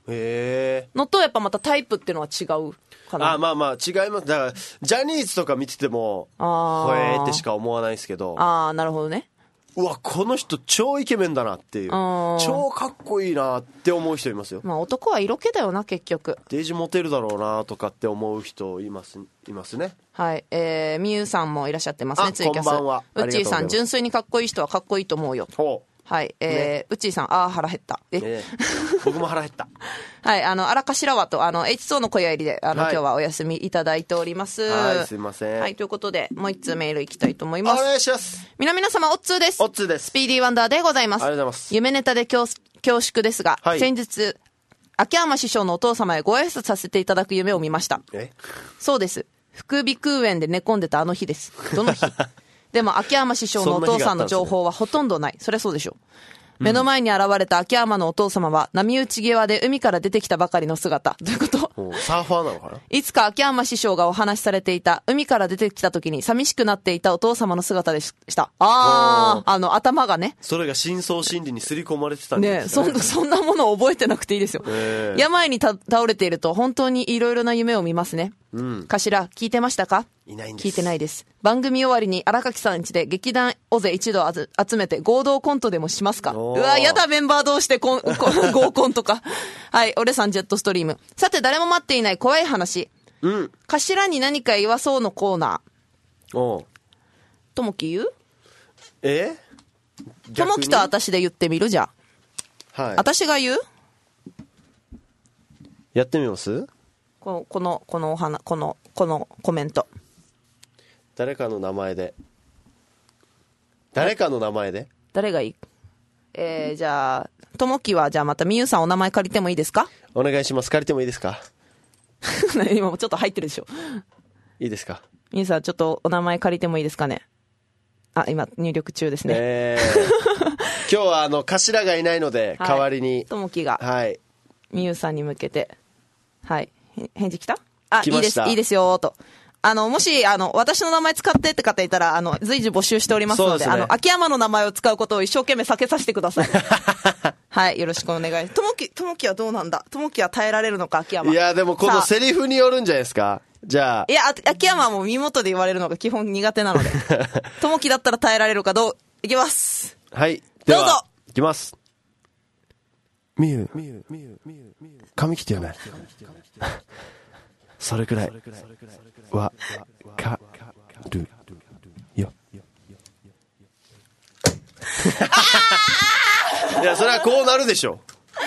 のとやっぱまたタイプっていうのは違うかな。 まあまあ違います。だからジャニーズとか見ててもほえーってしか思わないですけど、 なるほどね。 うわこの人超イケメンだなっていう、超かっこいいなって思う人いますよ。 まあ男は色気だよな結局。 デージモテるだろうなとかって思う人いますね。はい、 みゆさんもいらっしゃってますね。ツイキャス。 こんばんは。 うっちーさん、純粋にかっこいい人はかっこいいと思うよ。 ほう。 はい、 ね、 うっちーさん、腹減った。 僕も腹減った。 はい、荒頭はと、H2 の小屋入りで、はい、今日はお休みいただいております。 はい、すいません。 はい、ということで、もう一通メールいきたいと思います。 お願いします。 皆様、おっつーです。 おっつーです。 スピーディーワンダーでございます。 ありがとうございます。 夢ネタで恐縮ですが、 はい、 先日、秋山師匠のお父様へご挨拶させていただく夢を見ました。そうです。副鼻腔炎で寝込んでたあの日です。どの日でも秋山師匠のお父さんの情報はほとんどない。そりゃそうでしょ。目の前に現れた秋山のお父様は波打ち際で海から出てきたばかりの姿。どういうこと？ サーファーなのかな？ いつか秋山師匠がお話しされていた海から出てきた時に寂しくなっていたお父様の姿でした。頭がね。 それが深層心理に刷り込まれてたんですね。 そんなものを覚えてなくていいですよ。病に倒れていると本当にいろいろな夢を見ますね。頭聞いてましたか？ いないんです。 聞いてないです。番組終わりに荒垣さん家で劇団尾瀬一同集めて合同コントでもしますか？うわ、やだ、メンバー同士で合コンとか。はい、俺さんジェットストリーム。さて、誰も待っていない怖い話。頭に何か言わそうのコーナー。ともき言う？ともきと私で言ってみる？じゃあ。はい。私が言う？ やってみます？ このコメント。 誰かの名前で。誰がいい？ じゃあ、ともきは、じゃあまたみゆさんお名前借りてもいいですか？ お願いします。借りてもいいですか？ 今もちょっと入ってるでしょ。 いいですか？ みゆさん、ちょっとお名前借りてもいいですかね？今、入力中ですね。 今日は頭がいないので、代わりに。 ともきが、 はい。 みゆさんに向けて、はい。返事来た？ 来ました。 いいですよ、と。もし、私の名前使ってって方いたら、随時募集しておりますので、秋山の名前を使うことを一生懸命避けさせてください。はい、よろしくお願い。ともきはどうなんだ？ともきは耐えられるのか、秋山。 いや、でもこのセリフによるんじゃないですか？じゃあ。 いや、秋山はもう身元で言われるのが基本苦手なので。ともきだったら耐えられるかいきます。 はい。 どうぞいきます。みゆ。髪切ってよね。それくらい。わかるよ。いや、それはこうなるでしょ。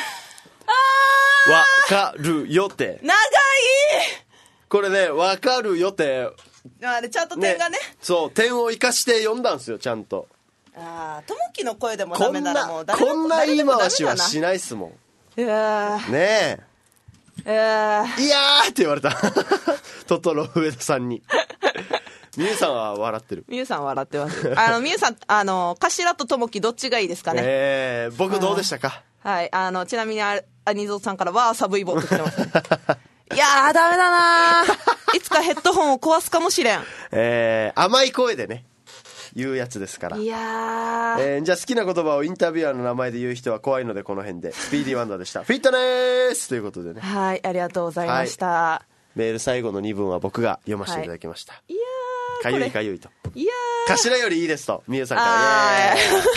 わかるよって。 長い。 これね、わかるよって。 ちゃんと点がね。 そう、点を生かして読んだんですよ、ちゃんと。 ともきの声でもダメならもう誰もこんな言い回しはしないっすもん。ねえ。いやーって言われた。トトロ上田さんに。みゆさんは笑ってる。 みゆさん笑ってます。みゆさん、頭とともきどっちがいいですかね？ 僕どうでしたか？ はい、ちなみに兄蔵さんからは寒い棒って来てます。いやー、ダメだなー。いつかヘッドホンを壊すかもしれん。 甘い声でね、言うやつですから。 いやー。 じゃあ好きな言葉をインタビュアーの名前で言う人は怖いのでこの辺で。スピーディーワンダーでした。フィットネースということでね。 はい、ありがとうございました。 はい、メール最後の2文は僕が読ませていただきました。 いやー。 かゆいかゆいと。 いやー。頭よりいいですと、みゆさんから。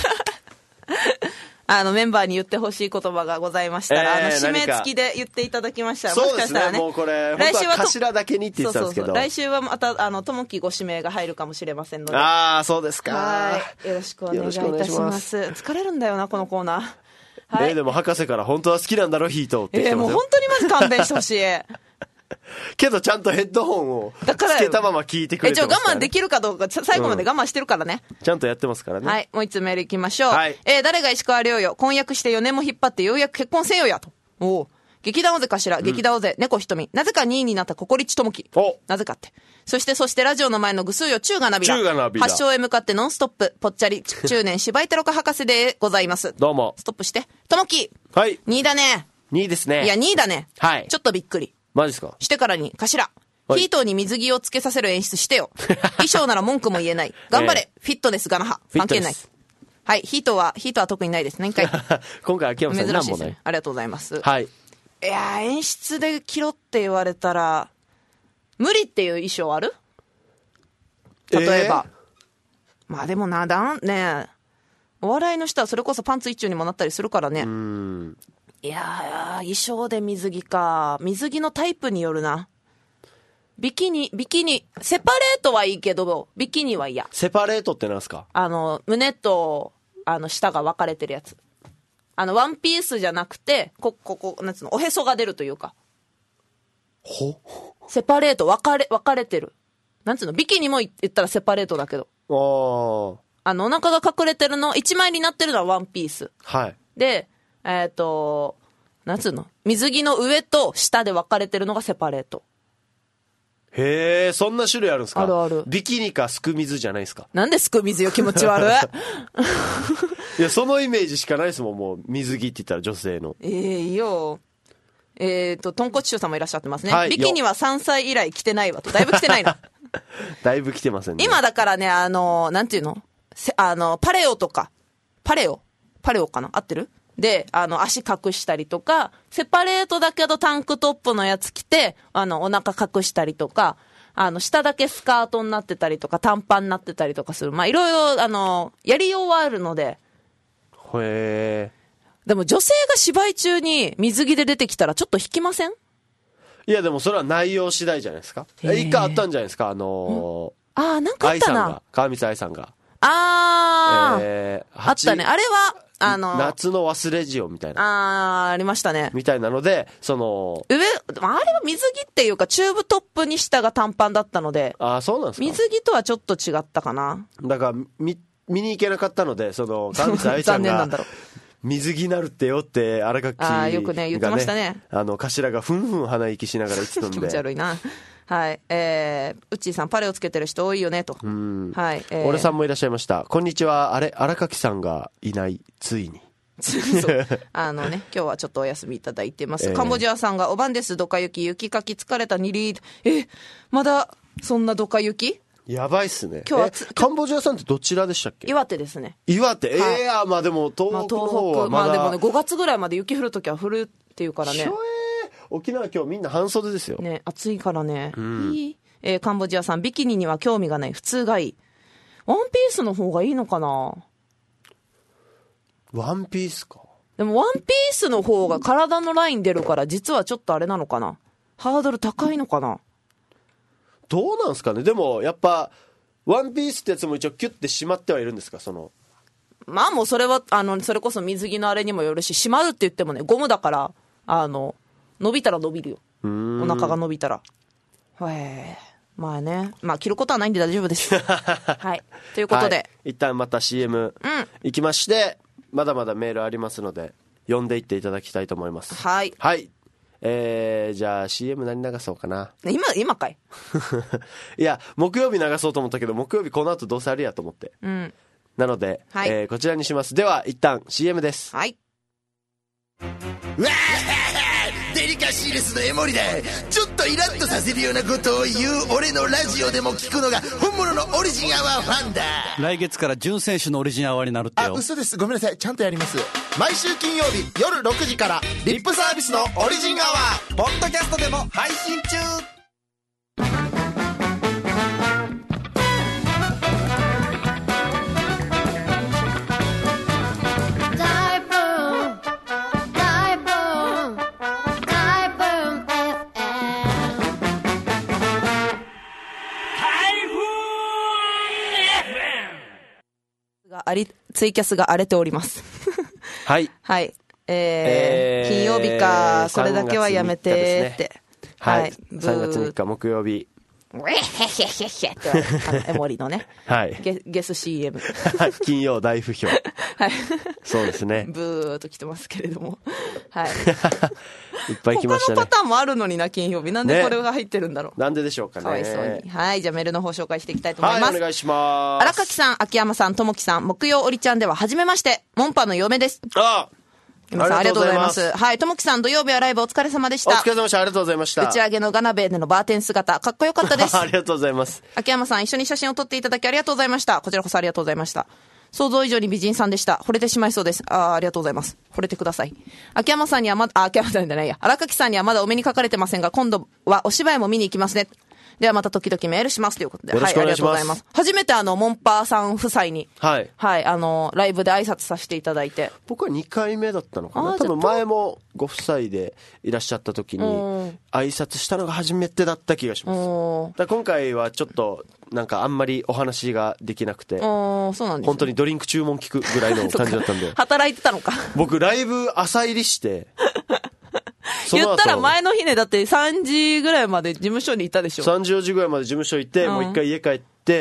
メンバーに言ってほしい言葉がございましたら、指名付きで言っていただきましたら、もしかしたらね。 もうこれ、来週は頭だけにって言ってたんですけど。 来週はまた、ともきご指名が入るかもしれませんので。 そうですか。 はい。よろしくお願いいたします。疲れるんだよな、このコーナー。はい。 でも博士から本当は好きなんだろ、ヒートって言ってますよ。 もう本当にまず勘弁してほしい。 けどちゃんとヘッドホンをつけたまま聞いてくれてますから、ね。 我慢できるかどうか、最後まで我慢してるからね。 ちゃんとやってますからね。 はい。もう一つメールいきましょう。 はい。 誰が石川遼よ。婚約して4年も引っ張ってようやく結婚せよやと。劇団尾瀬頭、劇団尾瀬、猫瞳。なぜか2位になったココリッチともき。なぜかって。そしてラジオの前のぐすうよ、中がなびら。発祥へ向かってノンストップ。ぽっちゃり、中年、芝居テロカ博士でございます。 どうも。 ストップして。ともき。 はい。 2位だね。 2位ですね。 いや、2位だね。 はい。 ちょっとびっくり。 マジですか？ してからに、頭。ヒートに水着をつけさせる演出してよ。衣装なら文句も言えない。頑張れ。フィットネスガナハ。関係ない。はい。ヒートは特にないですね。 今回秋山さん何もない。 ありがとうございます。 はい。 いや演出で着ろって言われたら無理っていう衣装ある？例えば、まあでもな、ねお笑いの人はそれこそパンツ一丁にもなったりするからね。いや衣装で水着か。水着のタイプによるな。ビキニ、セパレートはいいけど、ビキニは嫌。 セパレートってなんすか？ 胸と、下が分かれてるやつ。ワンピースじゃなくて、こ、なんつうの、おへそが出るというか。セパレート、分かれてる。なんつうの、ビキニも言ったらセパレートだけど。お腹が隠れてるの、一枚になってるのはワンピース。 はい。 で、なんつうの、水着の上と下で分かれてるのがセパレート。 へえ、そんな種類あるんですか？ あるある。 ビキニかすく水じゃないですか？ なんですく水よ、気持ち悪い。 いや、そのイメージしかないですもん、もう、水着って言ったら女性の。 いいよ。豚骨師匠さんもいらっしゃってますね。 はい、 ビキニは3歳以来着てないわと。だいぶ着てないの。 だいぶ着てませんね。 今だからね、なんていうの？パレオとか、パレオかな？合ってる？で、足隠したりとか、セパレートだけどタンクトップのやつ着て、お腹隠したりとか、下だけスカートになってたりとか、短パンになってたりとかする。まあ、いろいろ、やりようはあるので。 へー。 でも女性が芝居中に水着で出てきたらちょっと引きません？ いや、でもそれは内容次第じゃないですか。一回あったんじゃないですか、なんかあったな。 川光愛さんが。 あったね。あれは、 夏の忘れ塩みたいな。 ありましたね。 みたいなので、あれは水着っていうか、チューブトップに下が短パンだったので。 そうなんですか。 水着とはちょっと違ったかな。 だから、見に行けなかったので、川光愛さんが。残念なんだろう。水着なるってよって荒垣が、 よくね言ってましたね。 頭がふんふん鼻息しながら言ってたんで。 気持ち悪いな。はい。うっちーさん、パレをつけてる人多いよねと。はい。 俺さんもいらっしゃいました。こんにちは。荒垣さんがいない、ついに。 そう今日はちょっとお休みいただいてます。カンボジアさんがおばんです。ドカ雪、雪かき疲れた2リー。まだそんなドカ雪？ やばいっすね。 今日はカンボジアさんってどちらでしたっけ？ 岩手ですね。 岩手。まあでも東北の方はまだ、 でもね5月ぐらいまで雪降るときは降るっていうからね。 沖縄今日みんな半袖ですよね。暑いからね。カンボジアさん、ビキニには興味がない、普通がいい。ワンピースの方がいいのかな？ ワンピースか。 でもワンピースの方が体のライン出るから実はちょっとあれなのかな？ハードル高いのかな？ どうなんすかね。でもやっぱワンピースってやつも一応キュッて締まってはいるんですか？ まあもうそれはそれこそ水着のあれにもよるし、締まるって言ってもね、ゴムだから伸びたら伸びるよ。お腹が伸びたら。まあね、まあ着ることはないんで大丈夫です。はい。ということで、はい、 一旦また CM 行きまして、まだまだメールありますので読んでいっていただきたいと思います。 はい。 はい。じゃあ CM 何流そうかな。 今かい。 いや木曜日流そうと思ったけど、木曜日この後どうせあるやと思って。なので、はい、こちらにします。では一旦 CM です。 はい。 わーデリカシーレスのエモリだ。ちょっとイラッとさせるようなことを言う俺のラジオでも聞くのが本物のオリジンアワーファンだ。 来月から準選手のオリジンアワーになるってよ。 嘘です、ごめんなさい、ちゃんとやります。毎週金曜日夜6時からリップサービスのオリジンアワーポッドキャストでも配信中。 ツイキャスが荒れておりますはい、 はい、金曜日か、これだけはやめてって、 はい、3月3日木曜日、 ウェッヘッヘッヘッヘッってエモリのね、 はい、 ゲス CM 金曜大不評、はい、そうですね、 ブーっと来てますけれども、はいいっぱい来ましたね。 他のパターンもあるのにな、金曜日なんでこれが入ってるんだろう、 なんででしょうかね。 かわいそうに。はい、じゃあメールの方紹介していきたいと思います。 はい、お願いします。 荒垣さん、秋山さん、ともきさん、木曜おりちゃんでは初めまして、モンパの嫁です。皆さんありがとうございます。はい、ともきさん、土曜日はライブお疲れ様でした。 お疲れ様でした。ありがとうございました。 打ち上げのガナベでのバーテン姿、かっこよかったです。 ありがとうございます。 秋山さん、一緒に写真を撮っていただきありがとうございました。こちらこそありがとうございました。 想像以上に美人さんでした。惚れてしまいそうです。ありがとうございます。惚れてください。秋山さんには秋山さんじゃないや。荒垣さんにはまだお目にかかれてませんが、今度はお芝居も見に行きますね。ではまた時々メールしますということで。 よろしくお願いします。 はい、ありがとうございます。初めてモンパーさん夫妻に、 はい。 はい、ライブで挨拶させていただいて。 僕は2回目だったのかな。多分前もご夫妻でいらっしゃった時に、挨拶したのが初めてだった気がします。だ今回はちょっと、なんかあんまりお話ができなくて、 そうなんですね、 本当にドリンク注文聞くぐらいの感じだったんで。 働いてたのか。 僕ライブ朝入りして、 言ったら前の日ね、だって3時ぐらいまで事務所にいたでしょ。 3時4時ぐらいまで事務所行って、もう一回家帰って、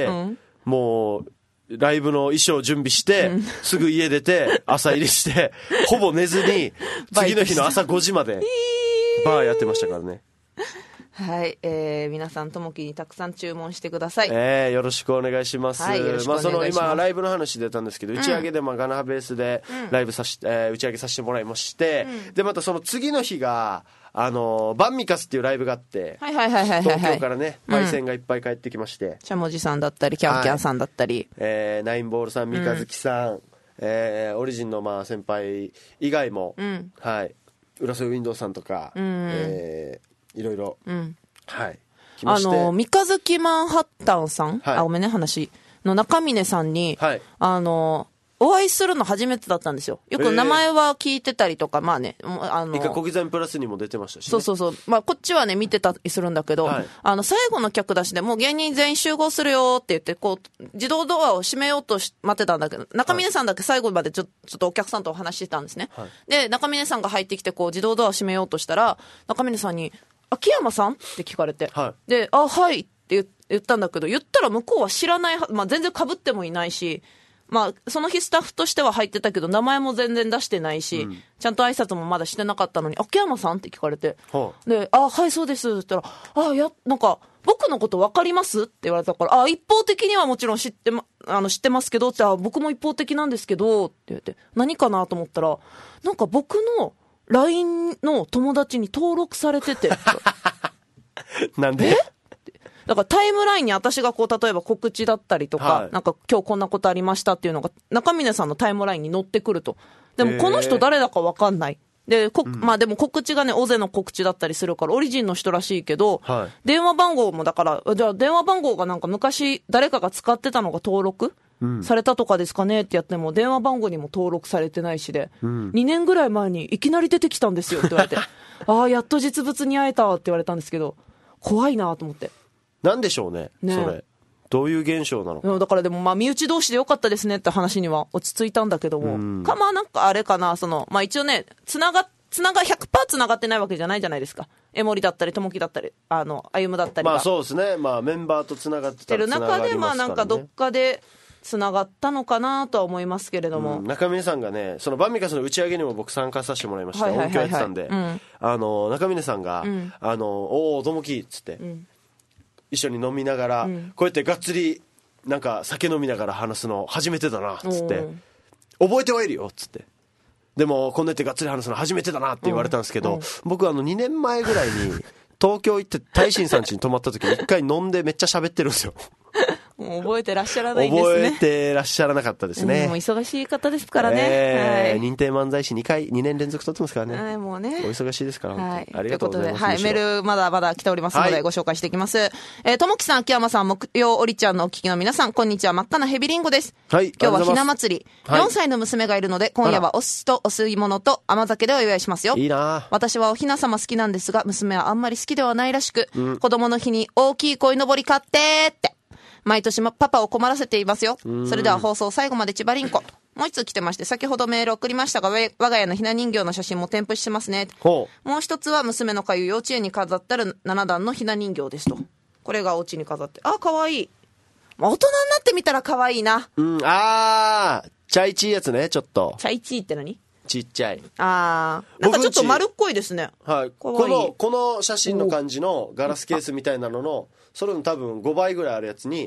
もうライブの衣装準備して、すぐ家出て朝入りしてほぼ寝ずに次の日の朝5時までバーやってましたからね。 はい、皆さんともきにたくさん注文してください。 よろしくお願いします。 はい、よろしくお願いします。 その今ライブの話出たんですけど、打ち上げでガナハベースでライブ打ち上げさせてもらいまして、でまたその次の日がバンミカスっていうライブがあって、東京からねパイセンがいっぱい帰ってきまして、 しゃもじさんだったりキャンキャンさんだったり、 ナインボールさん、三日月さん、オリジンの先輩以外も、はい、浦添ウィンドウさんとか、いろいろ、はい、来まして、 三日月マンハッタンさん、ごめんね話の中峰さんに、お会いするの初めてだったんですよ。よく名前は聞いてたりとか、まあね、 一回小刻みプラスにも出てましたし、ね、 そうまあこっちはね見てたりするんだけど、最後の客出しでもう芸人全員集合するよって言ってこう自動ドアを閉めようと待ってたんだけど、中峰さんだけ最後までちょっとお客さんとお話してたんですね、で中峰さんが入ってきてこう自動ドアを閉めようとしたら、中峰さんに秋山さんって聞かれて、ではいって言ったんだけど、言ったら向こうは知らない、全然被ってもいないし、その日スタッフとしては入ってたけど名前も全然出してないし、ちゃんと挨拶もまだしてなかったのに、秋山さんって聞かれて、ではいそうですって言ったら、なんか僕のこと分かりますって言われたから、一方的にはもちろん知ってますけど、じゃあ僕も一方的なんですけどって言って、何かなと思ったら、なんか僕の LINE の友達に登録されててなんで？ だからタイムラインに私がこう例えば告知だったりとか、なんか今日こんなことありましたっていうのが中峰さんのタイムラインに載ってくると。でもこの人誰だか分かんない。で、でも告知がね、オゼの告知だったりするから、オリジンの人らしいけど、電話番号もだから、じゃあ電話番号がなんか昔誰かが使ってたのが登録されたとかですかねってやっても、電話番号にも登録されてないしで、2年ぐらい前にいきなり出てきたんですよって言われて、やっと実物に会えたって言われたんですけど、怖いなと思って。 なんでしょうね、それ。どういう現象なのか。 だからでも身内同士でよかったですねって話には落ち着いたんだけども、なんかあれかな、一応ね、100% つながってないわけじゃないじゃないですか。江森だったり、ともきだったり、歩夢だったりが。 そうですね。メンバーとつながってたらつながりますからね。 中でなんかどっかでつながったのかなとは思いますけれども。 中峰さんがね、そのバンミカスの打ち上げにも僕参加させてもらいました。音響やってたんで。中峰さんが、おー、ともきっつって。一緒に飲みながら、こうやってがっつりなんか酒飲みながら話すの初めてだなっつって、覚えてはいるよっつって、でもこんなやってがっつり話すの初めてだなって言われたんですけど、僕2年前ぐらいに東京行って大臣さん家に泊まった時に一回飲んでめっちゃ喋ってるんですよ。 もう覚えてらっしゃらないんですね。 覚えてらっしゃらなかったですね。 もう忙しい方ですからね。 認定漫才師2年連続撮ってますからね。 もうね。 お忙しいですから、ありがとうございます。 ということで、メールまだまだ来ておりますので、ご紹介していきます。ともきさん、秋山さん、木曜おりちゃんのお聞きの皆さん、こんにちは。真っ赤なヘビリンゴです。今日はひな祭り。4歳の娘がいるので、今夜はお寿司とお吸い物と甘酒でお祝いしますよ。 いいな。私はおひな様好きなんですが、娘はあんまり好きではないらしく、子供の日に大きい鯉のぼり買ってって。毎年パパを困らせていますよ。それでは放送最後まで千葉りんこ。もう一つ来てまして、先ほどメール送りましたが、我が家のひな人形の写真も添付してますね。もう一つは娘のかゆ幼稚園に飾ってある7段のひな人形ですと。これがお家に飾って、かわいい。大人になってみたらかわいいな。 チャイチーやつね、ちょっと。 チャイチーって何？ ちっちゃい。 なんかちょっと丸っこいですね。 はい。この写真の感じのガラスケースみたいなのの、それの多分5倍ぐらいあるやつに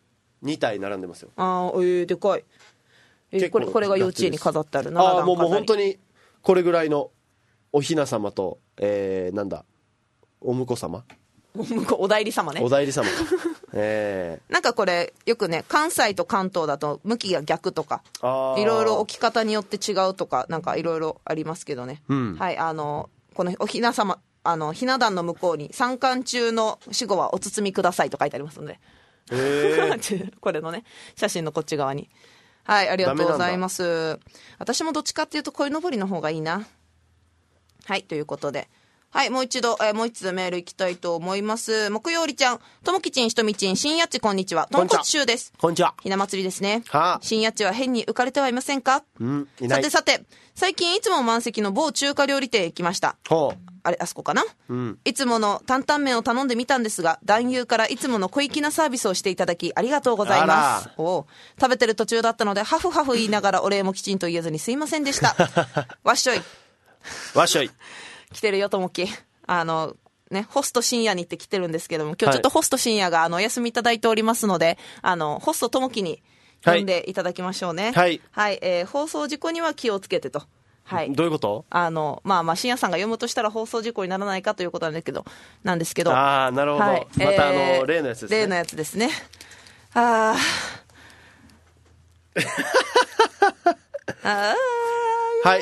2体並んでますよ。 でかい。これが幼稚園に飾ってある7段飾り。 もう本当にこれぐらいのおひな様とお婿様向こうお代理様ね。 お代理様かなんかこれよくね、関西と関東だと向きが逆とかいろいろ置き方によって違うとか、なんかいろいろありますけどね、はい、このおひな様、ひな壇の向こうに参観中の死後はお包みくださいと書いてありますので、これのね写真のこっち側に、はい、ありがとうございます。私もどっちかっていうと鯉のぼりの方がいいな。はい、ということで、はい、もう一度、もう一つメールいきたいと思います。木曜りちゃん、ともきちん、ひとみちん、新やっちこんにちは。とんこつしゅうです。 こんにちは。 ひな祭りですね。 はあ、 新やっちは変に浮かれてはいませんか？ いない。 さて、最近いつも満席の某中華料理店へ行きました。 ほう。 あそこかな、いつもの担々麺を頼んでみたんですが、男優からいつもの小粋なサービスをしていただきありがとうございます。食べてる途中だったのでハフハフ言いながらお礼もきちんと言えずにすいませんでした。わっしょいわっしょい来てるよともき、ね、ホスト深夜にって来てるんですけども、今日ちょっとホスト深夜がお休みいただいておりますので、ホストともきに呼んでいただきましょうね。はい、はい、放送事故には気をつけてと。はい、 どういうこと？ 深夜さんが読むとしたら放送事故にならないかということなんですけど。 ああ、なるほど。はい、また例のやつですね。 例のやつですね。はい、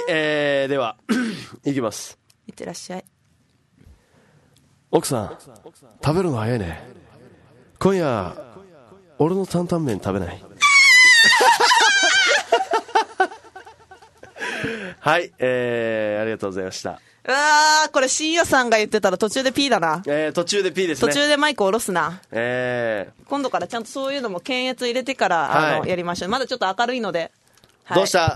では、いきます。 いってらっしゃい。 奥さん、食べるの早いね。今夜、俺の担々麺食べない？はい、ありがとうございました。 これ深夜さんが言ってたら途中で P だな。 途中で P ですね。 途中でマイク下ろすな。今度からちゃんとそういうのも検閲入れてから、やりましょう。まだちょっと明るいので、はい、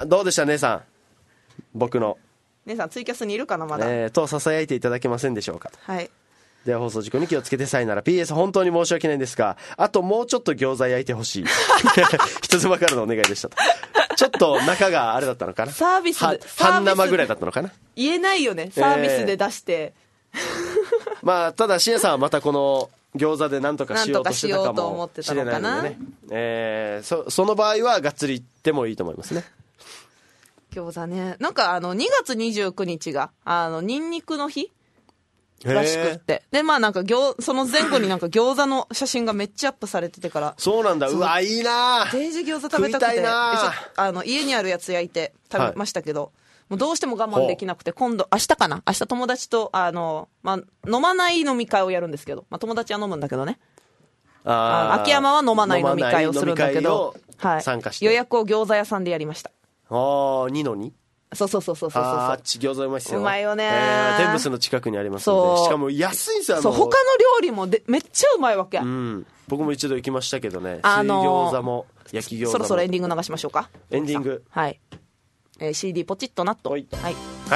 どうでした姉さん。僕の姉さんツイキャスにいるかなまだ、 と囁いていただけませんでしょうか。 はい、 では放送事故に気をつけてさいなら PS 本当に申し訳ないんですが、あともうちょっと餃子焼いてほしい。人妻からのお願いでしたと。ちょっと中があれだったのかな、 サービスで半生ぐらいだったのかな。 言えないよね、サービスで出して、 ただ深夜さんはまたこの餃子で何とかしようとしてたかもしれないのでね、その場合はがっつりいってもいいと思いますね。 餃子ね、なんか2月29日がニンニクの日らしくって、でなんかその前後になんか餃子の写真がめっちゃアップされててから、 そうなんだ、うわいいな、 デージ餃子食べたくて、 食いたいな、 家にあるやつ焼いて食べましたけど、もうどうしても我慢できなくて、明日友達と飲まない飲み会をやるんですけど、友達は飲むんだけどね、秋山は飲まない飲み会をするんだけど、 参加して、 予約を餃子屋さんでやりました。 2の2？そうあっち餃子うまいっすよ。 うまいよね。 天仏の近くにありますので、しかも安いんですよ。 他の料理もめっちゃうまいわけ。 僕も一度行きましたけどね、水餃子も焼き餃子も。 そろそろエンディング流しましょうか。 エンディング、 はい、CD ポチッとなっと、はいはい、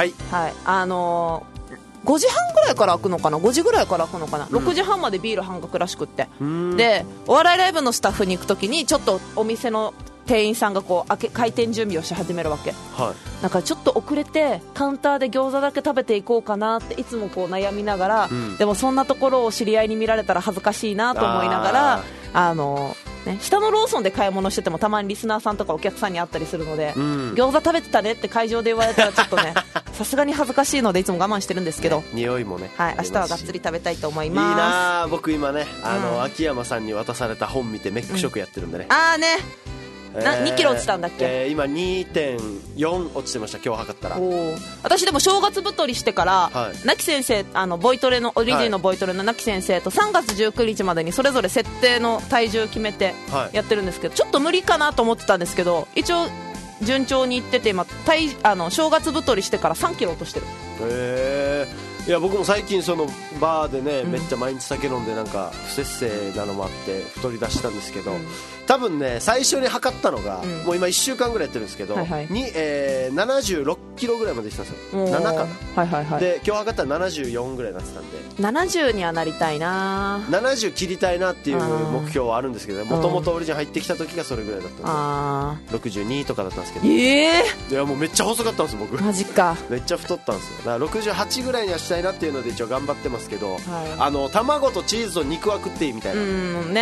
5時半ぐらいから開くのかな、5時ぐらいから開くのかな、6時半までビール半額らしくって、でお笑いライブのスタッフに行くときにちょっとお店の店員さんが開店準備をし始めるわけ、だからちょっと遅れてカウンターで餃子だけ食べていこうかなっていつも悩みながら、でもそんなところを知り合いに見られたら恥ずかしいなと思いながら、下のローソンで買い物しててもたまにリスナーさんとかお客さんに会ったりするので、餃子食べてたねって会場で言われたらちょっとねさすがに恥ずかしいのでいつも我慢してるんですけど、 匂いもね、 明日はがっつり食べたいと思います。 いいな、僕今ね秋山さんに渡された本見てメック食やってるんでね、2キロ落ちたんだっけ、 今 2.4 落ちてました、今日測ったら。 私でも正月太りしてから、なき先生ボイトレのオリジンのボイトレのなき先生と3月19日までにそれぞれ設定の体重決めてやってるんですけど、ちょっと無理かなと思ってたんですけど、一応順調にいってて今正月太りしてから3キロ落としてる。 いや僕も最近そのバーでね、めっちゃ毎日酒飲んでなんか不節制なのもあって太り出したんですけど、多分ね最初に測ったのが、もう今1週間ぐらいやってるんですけど、76キロぐらいまで来たんですよ。7かな、で今日測ったら74ぐらいになってたんで、 70にはなりたいな、 70切りたいなっていう目標はあるんですけど、もともとオリジン入ってきた時がそれぐらいだったんで、62とかだったんですけど、いやもうめっちゃ細かったんです僕。 マジか。 めっちゃ太ったんですよ。だから68ぐらいにはしたいなっていうので一応頑張ってますけど、卵とチーズと肉は食っていいみたいな、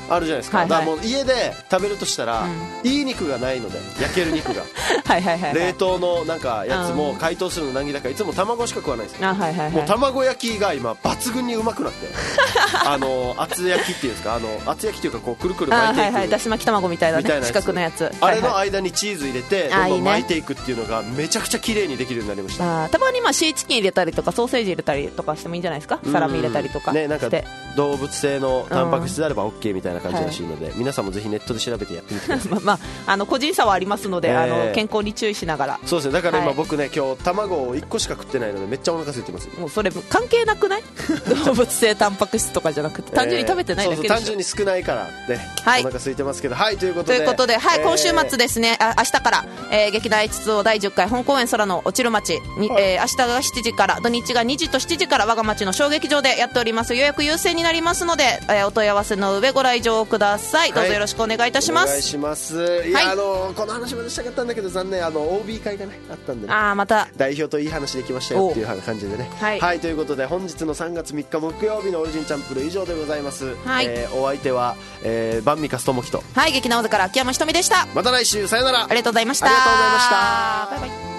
あるじゃないですか、 はいはいだからもう家で食べるとしたら、いい肉がないので焼ける肉がはいはいはいはい冷凍のなんかやつも解凍するの難儀だからいつも卵しか食わないんですよ。 あ、はいはいはい、 もう卵焼きが今抜群にうまくなって厚焼きっていうんですか、厚焼きっていうかこうくるくる巻いていく、 はいはい、だし巻き卵みたいな、ね、 みたいなやつ四角のやつ、 あれのはいはい、 間にチーズ入れてどんどん巻いていくっていうのがめちゃくちゃ綺麗にできるようになりました。 たまにまあシーチキン入れたりとかソーセージ入れたりとかしてもいいんじゃないですか、サラミ入れたりとかして、 ね、なんか動物性のタンパク質であれば OK みたいな感じらしいので、皆さんもぜひネットで調べてやってみてくださいまあ、個人差はありますので、健康に注意しながら。 そうですね、だから今、 はい僕ね今日卵を1個しか食ってないのでめっちゃお腹空いてます。 もうそれ関係なくない動物性タンパク質とかじゃなくて単純に食べてないだけでしょ、 そう単純に少ないからね、 はいお腹空いてますけど、はいということで、 はい、今週末ですね、明日から、劇団 H2O 第10回本公演空の落ちる街に、明日が7時から土日が2時と7時から我が町の小劇場でやっております。予約優先になりますので、お問い合わせの上ご来場ください。どうぞよろしくお願いいたします。 お願いします。いや、 はい、 この話までしたかったんだけど残念、OB 会がねあったんでね、 また代表といい話できましたよっていう感じでね、 はい、 ということで本日の3月3日木曜日のオリジンチャンプル以上でございます。 はい、 お相手は、バンミカスともきと、 はい、劇団大阪から秋山ひとみでした。 また来週さよなら。 ありがとうございました。 ありがとうございました。 バイバイ。